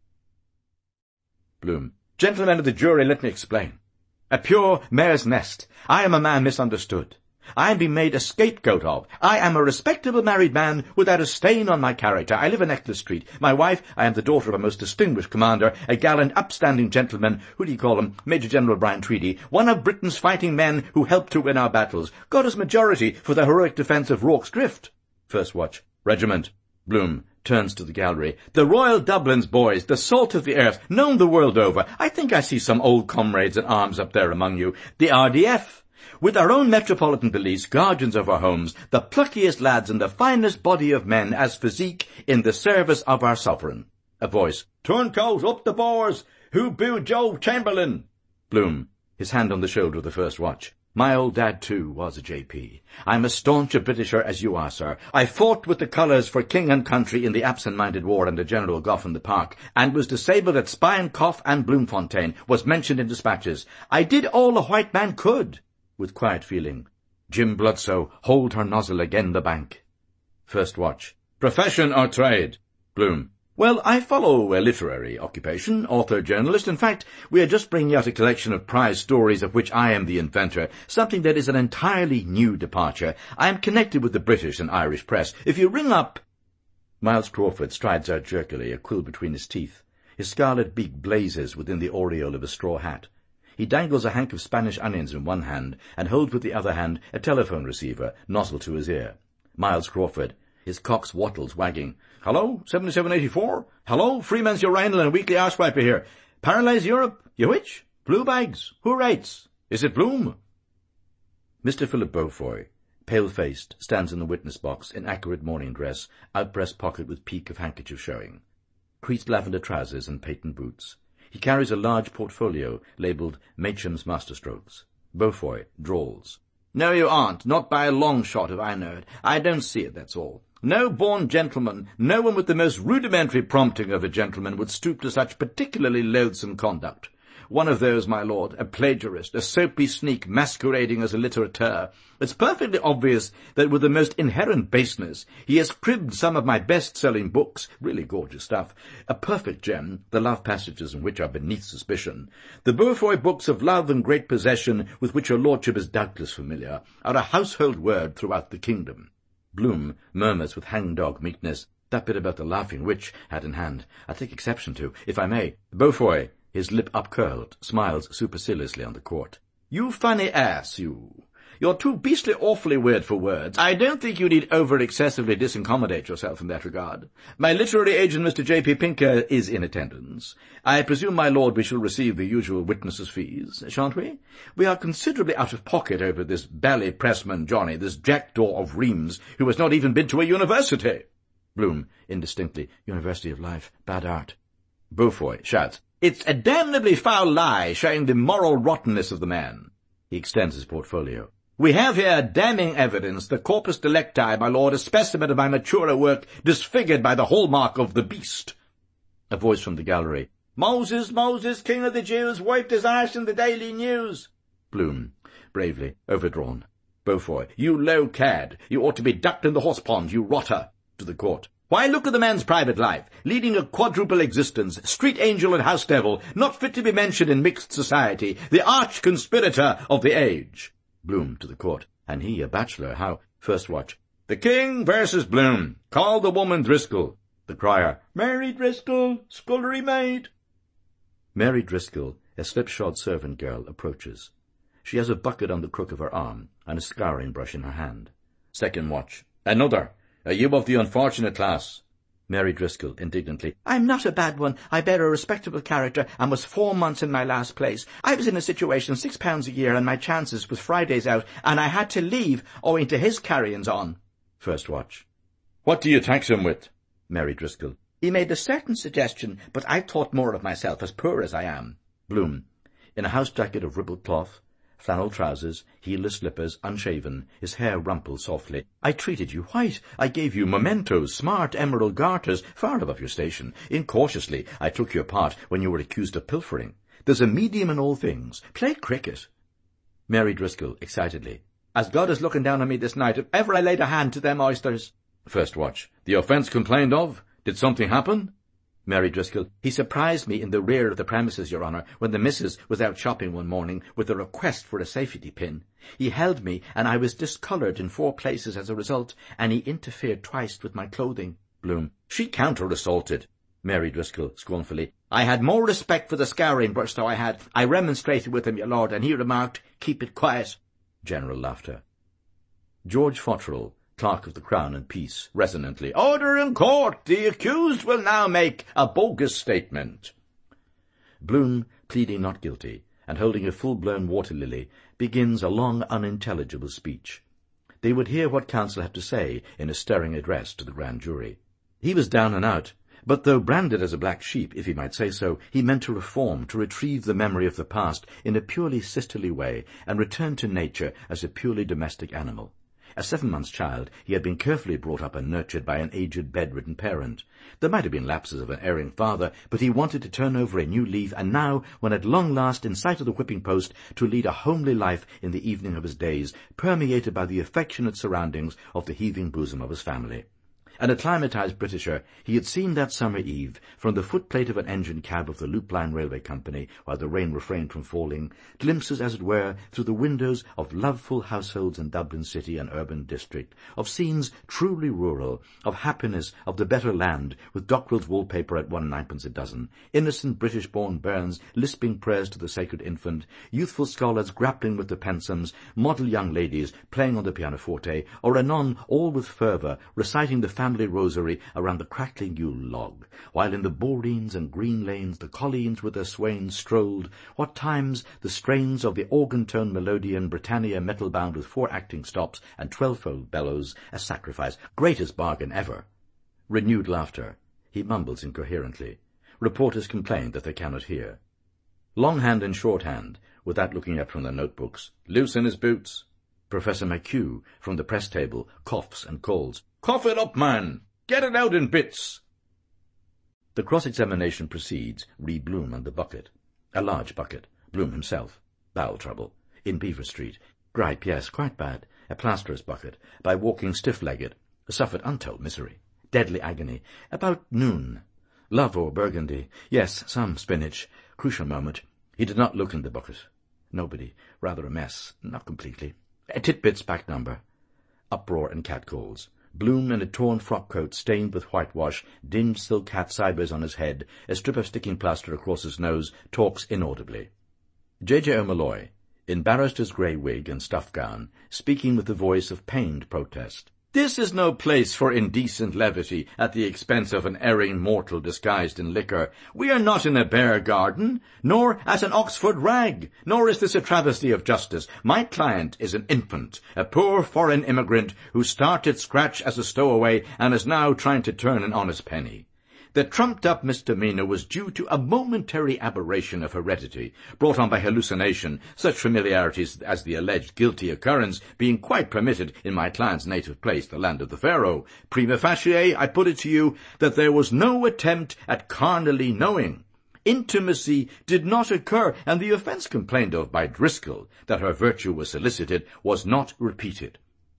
Bloom, "Gentlemen of the jury, let me explain. A pure mare's nest. I am a man misunderstood. I am being made a scapegoat of. I am a respectable married man without a stain on my character. I live in Eccles Street. My wife, I am the daughter of a most distinguished commander, a gallant, upstanding gentleman, who do you call him, Major General Brian Tweedy, one of Britain's fighting men who helped to win our battles, got us majority for the heroic defence of Rorke's Drift." First watch, "Regiment." Bloom turns to the gallery. "The Royal Dublin's boys, the salt of the earth, known the world over. I think I see some old comrades in arms up there among you. The RDF. With our own Metropolitan Police, guardians of our homes, the pluckiest lads and the finest body of men as physique in the service of our sovereign." A voice, "Turncoat, up the Boers! Who booed Joe Chamberlain?" Bloom, his hand on the shoulder of the first watch. "My old dad, too, was a JP. I'm as staunch a Britisher as you are, sir. I fought with the colours for king and country in the absent-minded war under General Gough in the Park, and was disabled at Spion-Cough and Bloemfontein, was mentioned in dispatches. I did all a white man could." With quiet feeling, "Jim Bludso, hold her nozzle again the bank." First watch, "Profession or trade?" Bloom, "Well, I follow a literary occupation, author, journalist. In fact, we are just bringing out a collection of prize stories of which I am the inventor, something that is an entirely new departure. I am connected with the British and Irish press. If you ring up—" Miles Crawford strides out jerkily, a quill between his teeth. His scarlet beak blazes within the aureole of a straw hat. He dangles a hank of Spanish onions in one hand and holds with the other hand a telephone receiver, nozzle to his ear. Miles Crawford, his cock's wattles wagging. "Hello, 7784? Hello, Freeman's Urinal and Weekly Arsewiper here. Paralyze Europe? You which? Blue bags? Who rates? Is it Bloom?" Mr. Philip Beaufoy, pale-faced, stands in the witness box in accurate morning dress, out-breast pocket with peak of handkerchief showing. Creased lavender trousers and patent boots. He carries a large portfolio labelled Macham's Masterstrokes. Beaufoy drawls. "No, you aren't. Not by a long shot, if I know it. I don't see it, that's all. No born gentleman, no one with the most rudimentary prompting of a gentleman would stoop to such particularly loathsome conduct. One of those, my lord, a plagiarist, a soapy sneak masquerading as a litterateur. It's perfectly obvious that with the most inherent baseness he has cribbed some of my best-selling books, really gorgeous stuff, a perfect gem, the love passages in which are beneath suspicion. The Beaufoy books of love and great possession, with which your lordship is doubtless familiar, are a household word throughout the kingdom." Bloom murmurs with hangdog meekness, That bit about the laughing witch, hat in hand, I take exception to, if I may. Beaufoy, his lip upcurled, smiles superciliously on the court. You funny ass, you. You're too beastly awfully weird for words. I don't think you need over-excessively disincommodate yourself in that regard. My literary agent, Mr. J.P. Pinker, is in attendance. I presume, my lord, we shall receive the usual witnesses' fees, shan't we? We are considerably out of pocket over this bally pressman Johnny, this jackdaw of Reims, who has not even been to a university. Bloom, indistinctly, University of Life, bad art. Beaufoy shouts, It's a damnably foul lie, showing the moral rottenness of the man. He extends his portfolio. We have here damning evidence, the corpus delicti, my lord, a specimen of my maturer work, disfigured by the hallmark of the beast. A voice from the gallery. Moses, Moses, king of the Jews, wiped his arse in the Daily News. Bloom, bravely, overdrawn. Beaufoy, you low cad, you ought to be ducked in the horse pond, you rotter. To the court. Why, look at the man's private life, leading a quadruple existence, street angel and house devil, not fit to be mentioned in mixed society, the arch-conspirator of the age. Bloom to the court. And he, a bachelor, how? First watch. The king versus Bloom. Call the woman Driscoll. The crier. Mary Driscoll, scullery maid. Mary Driscoll, a slipshod servant girl, approaches. She has a bucket on the crook of her arm and a scouring brush in her hand. Second watch. Another. Are you of the unfortunate class? Mary Driscoll, indignantly. I'm not a bad one. I bear a respectable character, and was 4 months in my last place. I was in a situation £6 a year, and my chances was Fridays out, and I had to leave, owing to his carryings on. First watch. What do you tax him with? Mary Driscoll. He made a certain suggestion, but I thought more of myself, as poor as I am. Bloom. In a house jacket of ribbled cloth, flannel trousers, heelless slippers, unshaven, his hair rumpled softly. I treated you white. I gave you mementos, smart emerald garters, far above your station. Incautiously, I took your part when you were accused of pilfering. There's a medium in all things. Play cricket. Mary Driscoll, excitedly. As God is looking down on me this night, if ever I laid a hand to them oysters. First watch. The offence complained of? Did something happen? Mary Driscoll. He surprised me in the rear of the premises, Your Honour, when the missus was out shopping one morning with a request for a safety pin. He held me, and I was discoloured in 4 places as a result, and he interfered twice with my clothing. Bloom. She counter-assaulted. Mary Driscoll, scornfully. I had more respect for the scouring brush, though I had. I remonstrated with him, your lord, and he remarked, keep it quiet. General laughter. George Fottrell, Clerk of the Crown and Peace, resonantly. Order in court! The accused will now make a bogus statement. Bloom, pleading not guilty, and holding a full-blown water-lily, begins a long, unintelligible speech. They would hear what counsel had to say in a stirring address to the grand jury. He was down and out, but though branded as a black sheep, if he might say so, he meant to reform, to retrieve the memory of the past in a purely sisterly way, and return to nature as a purely domestic animal. As 7 months' child, he had been carefully brought up and nurtured by an aged, bedridden parent. There might have been lapses of an erring father, but he wanted to turn over a new leaf, and now, when at long last in sight of the whipping post, to lead a homely life in the evening of his days, permeated by the affectionate surroundings of the heaving bosom of his family. An acclimatized Britisher, he had seen that summer eve, from the footplate of an engine cab of the Loop Line Railway Company, while the rain refrained from falling, glimpses, as it were, through the windows of loveful households in Dublin city and urban district, of scenes truly rural, of happiness, of the better land, with Dockwell's wallpaper at 1 9d a dozen, innocent British-born bairns lisping prayers to the Sacred Infant, youthful scholars grappling with the pensums, model young ladies playing on the pianoforte, or anon, all with fervour, reciting the family rosary around the crackling Yule log, while in the Boreens and green lanes the colleens with their swains strolled, what times the strains of the organ-toned melodeon Britannia metal-bound with 4 acting stops and 12-fold bellows, a sacrifice, greatest bargain ever. Renewed laughter. He mumbles incoherently. Reporters complain that they cannot hear. Longhand and shorthand, without looking up from their notebooks. Loosen his boots. Professor McHugh, from the press table, coughs and calls, Cough it up, man! Get it out in bits! The cross-examination proceeds, re Bloom and the bucket. A large bucket. Bloom himself. Bowel trouble. In Beaver Street. Gripe, yes, quite bad. A plasterer's bucket. By walking stiff-legged. Suffered untold misery. Deadly agony. About noon. Love or burgundy. Yes, some spinach. Crucial moment. He did not look in the bucket. Nobody. Rather a mess. Not completely. Titbits back number. Uproar and catcalls. Bloom, in a torn frock-coat stained with whitewash, dinged silk hat sideways on his head, a strip of sticking plaster across his nose, talks inaudibly. J.J. O'Molloy, in barrister's grey wig and stuff gown, speaking with the voice of pained protest. "This is no place for indecent levity at the expense of an erring mortal disguised in liquor. We are not in a bear garden, nor at an Oxford rag, nor is this a travesty of justice. My client is an infant, a poor foreign immigrant who started scratch as a stowaway and is now trying to turn an honest penny. The trumped-up misdemeanor was due to a momentary aberration of heredity, brought on by hallucination, such familiarities as the alleged guilty occurrence being quite permitted in my client's native place, the land of the Pharaoh. Prima facie, I put it to you that there was no attempt at carnally knowing. Intimacy did not occur, and the offence complained of by Driscoll, that her virtue was solicited, was not repeated.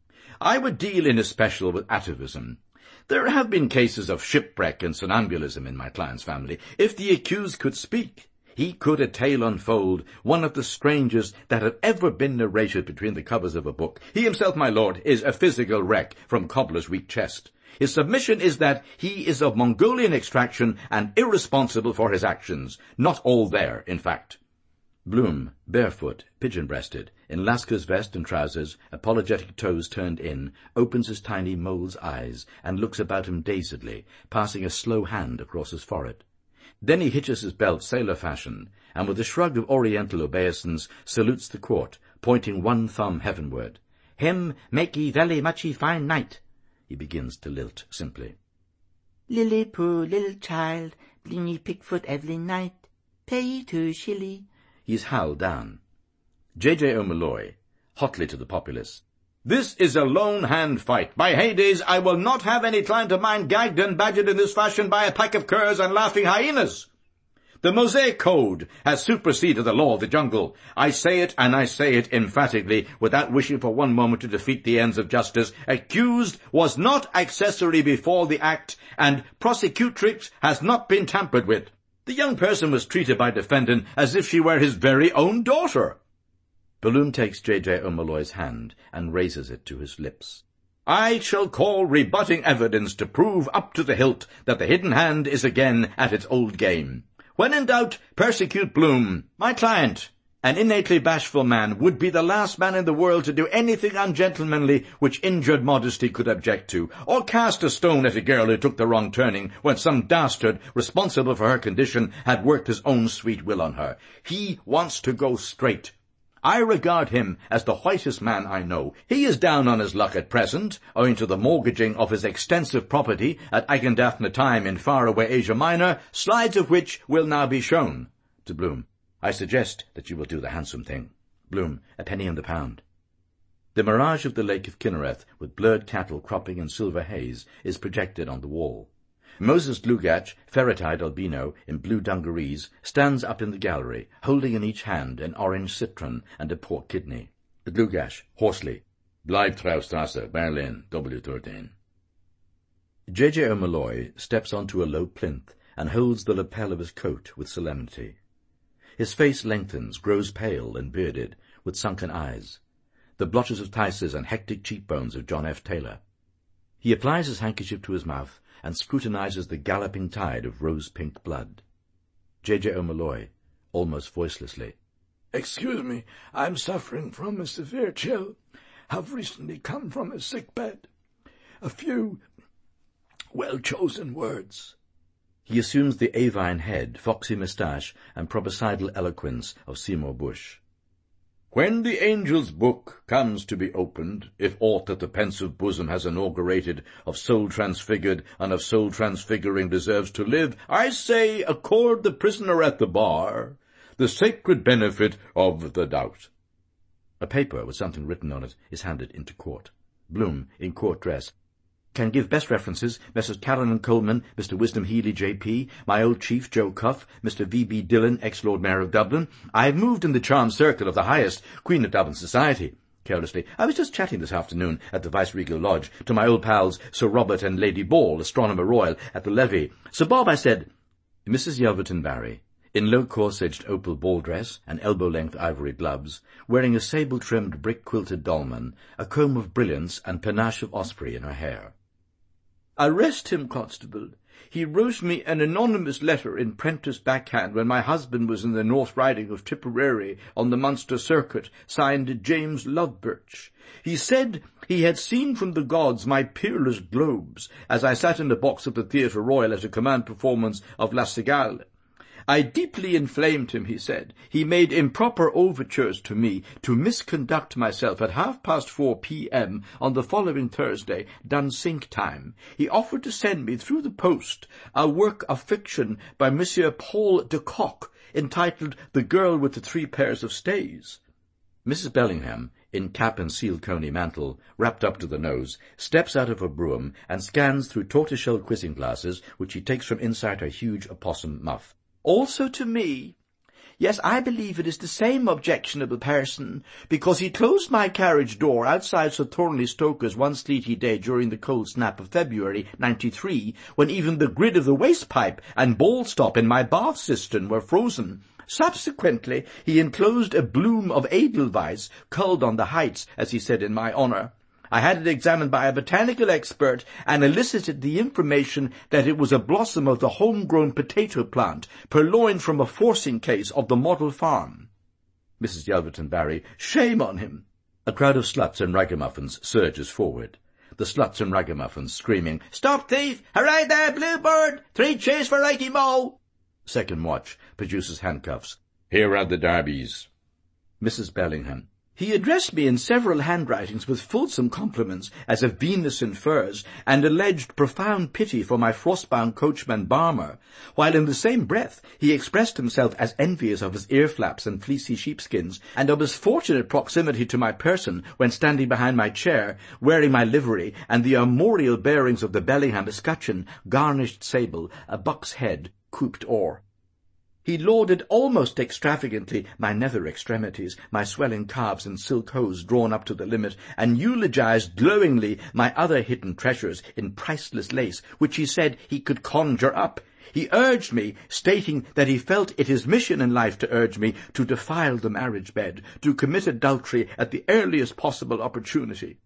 I would deal in especial with atavism. There have been cases of shipwreck and somnambulism in my client's family. If the accused could speak, he could a tale unfold, one of the strangest that had ever been narrated between the covers of a book. He himself, my lord, is a physical wreck from cobbler's weak chest. His submission is that he is of Mongolian extraction and irresponsible for his actions. Not all there, in fact. Bloom, barefoot, pigeon-breasted, in Lasker's vest and trousers, apologetic toes turned in, opens his tiny mole's eyes and looks about him dazedly, passing a slow hand across his forehead. Then he hitches his belt sailor fashion, and with a shrug of oriental obeisance salutes the court, pointing one thumb heavenward. "Him makee very muchee fine night," he begins to lilt simply. "Lily poor little child, blingy Pickfoot every night, pay 2 shilly." He is howled down. J.J. O'Molloy, hotly to the populace. "This is a lone hand fight. By heydays, I will not have any client of mine gagged and badgered in this fashion by a pack of curs and laughing hyenas. The Mosaic Code has superseded the law of the jungle. I say it, and I say it emphatically, without wishing for one moment to defeat the ends of justice. Accused was not accessory before the act, and prosecutrix has not been tampered with. The young person was treated by defendant as if she were his very own daughter." Bloom takes J.J. O'Molloy's hand and raises it to his lips. "I shall call rebutting evidence to prove up to the hilt that the hidden hand is again at its old game. When in doubt, persecute Bloom. My client, an innately bashful man, would be the last man in the world to do anything ungentlemanly which injured modesty could object to, or cast a stone at a girl who took the wrong turning when some dastard responsible for her condition had worked his own sweet will on her. He wants to go straight. I regard him as the whitest man I know. He is down on his luck at present, owing to the mortgaging of his extensive property at Agendathna Time in far-away Asia Minor, slides of which will now be shown." To Bloom, "I suggest that you will do the handsome thing." Bloom, "A penny in the pound." The mirage of the Lake of Kinnereth, with blurred cattle cropping in silver haze, is projected on the wall. Moses Dlugach, ferret-eyed albino, in blue dungarees, stands up in the gallery, holding in each hand an orange citron and a pork kidney. Dlugach, hoarsely, "Bleibtreustrasse, Berlin, W13. J.J. O'Molloy steps onto a low plinth and holds the lapel of his coat with solemnity. His face lengthens, grows pale and bearded, with sunken eyes, the blotches of phthisis and hectic cheekbones of John F. Taylor. He applies his handkerchief to his mouth and scrutinizes the galloping tide of rose-pink blood. J.J. O'Molloy, almost voicelessly, "Excuse me, I'm suffering from a severe chill. Have recently come from a sick bed. A few well-chosen words." He assumes the avine head, foxy moustache, and prophesiedal eloquence of Seymour Bushe. "When the angel's book comes to be opened, if aught that the pensive bosom has inaugurated of soul transfigured and of soul transfiguring deserves to live, I say accord the prisoner at the bar the sacred benefit of the doubt." A paper with something written on it is handed into court. Bloom, in court dress, "Can give best references, Messrs. Caroline Coleman, Mr. Wisdom Healy, J.P., my old chief, Joe Cuff, Mr. V.B. Dillon, ex-Lord Mayor of Dublin. I have moved in the charmed circle of the highest Queen of Dublin society." Carelessly, "I was just chatting this afternoon at the Viceregal Lodge to my old pals Sir Robert and Lady Ball, Astronomer Royal, at the Levee. Sir Bob, I said—" Mrs. Yelverton Barry, in low-corsaged opal ball dress and elbow-length ivory gloves, wearing a sable-trimmed brick-quilted dolman, a comb of brilliants and panache of osprey in her hair. Arrest him, Constable. He wrote me an anonymous letter in Prentice backhand when my husband was in the North Riding of Tipperary on the Munster Circuit, signed James Lovebirch. He said he had seen from the gods my peerless globes as I sat in the box of the Theatre Royal at a command performance of La Cigale. I deeply inflamed him, he said. He made improper overtures to me to misconduct myself at 4:30 p.m. on the following Thursday, Dunsink time. He offered to send me through the post a work of fiction by Monsieur Paul de Kock, entitled The Girl with the Three Pairs of Stays. Mrs. Bellingham, in cap and seal coney mantle, wrapped up to the nose, steps out of her brougham and scans through tortoiseshell quizzing glasses, which she takes from inside her huge opossum muff. Also to me. Yes, I believe it is the same objectionable person, because he closed my carriage door outside Sir Thornley Stoker's one sleety day during the cold snap of February '93, when even the grid of the waste pipe and ball stop in my bath cistern were frozen. Subsequently, he enclosed a bloom of edelweiss, culled on the heights, as he said, in my honour. I had it examined by a botanical expert and elicited the information that it was a blossom of the home-grown potato plant, purloined from a forcing case of the model farm. Mrs. Yelverton Barry, shame on him. A crowd of sluts and ragamuffins surges forward. The sluts and ragamuffins screaming, "Stop thief! Hooray there, Bluebird! 3 cheers for Righty Mo!" Second watch produces handcuffs. Here are the Darbies. Mrs. Bellingham. He addressed me in several handwritings with fulsome compliments as a Venus in furs, and alleged profound pity for my frostbound coachman Barmer, while in the same breath he expressed himself as envious of his ear-flaps and fleecy sheepskins, and of his fortunate proximity to my person when standing behind my chair, wearing my livery and the armorial bearings of the Bellingham escutcheon, garnished sable, a buck's head, couped or. He lauded almost extravagantly my nether extremities, my swelling calves and silk hose drawn up to the limit, and eulogized glowingly my other hidden treasures in priceless lace, which he said he could conjure up. He urged me, stating that he felt it his mission in life to urge me to defile the marriage bed, to commit adultery at the earliest possible opportunity.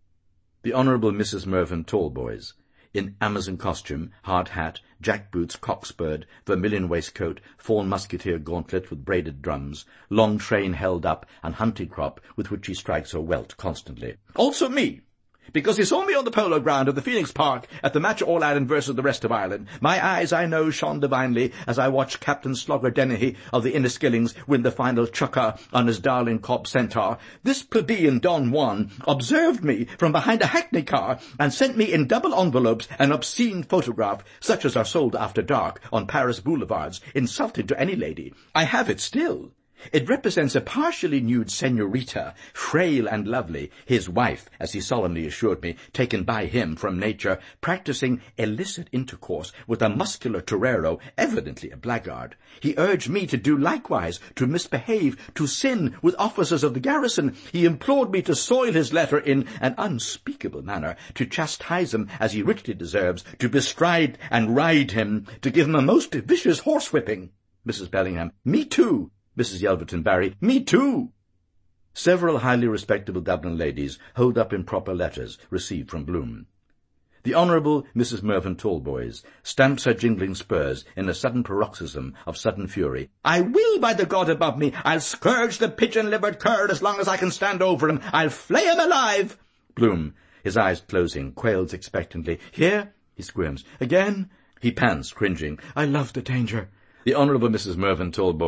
The Honourable Mrs. Mervyn Tallboys, in Amazon costume, hard hat, jack-boots, cockspurred, vermilion waistcoat, fawn musketeer gauntlet with braided drums, long train held up, and hunting crop with which she strikes her welt constantly. Also me, because he saw me on the polo ground of the Phoenix Park at the match of All Ireland versus the rest of Ireland. My eyes, I know, shone divinely as I watched Captain Slugger Dennehy of the Inniskillings win the final chukker on his darling cob centaur. This plebeian Don Juan observed me from behind a hackney car and sent me in double envelopes an obscene photograph, such as are sold after dark on Paris boulevards, insulting to any lady. I have it still. It represents a partially nude senorita, frail and lovely, his wife, as he solemnly assured me, taken by him from nature, practising illicit intercourse with a muscular torero, evidently a blackguard. He urged me to do likewise, to misbehave, to sin with officers of the garrison. He implored me to soil his letter in an unspeakable manner, to chastise him as he richly deserves, to bestride and ride him, to give him a most vicious horsewhipping. Mrs. Bellingham. Me too. Mrs. Yelverton Barry. Me too. Several highly respectable Dublin ladies hold up improper letters received from Bloom. The Honourable Mrs. Mervyn Tallboys stamps her jingling spurs in a sudden paroxysm of sudden fury. I will, by the God above me! I'll scourge the pigeon-livered cur as long as I can stand over him. I'll flay him alive! Bloom, his eyes closing, quails expectantly. Here? He squirms. Again? He pants, cringing. I love the danger. The Honourable Mrs. Mervyn Tallboys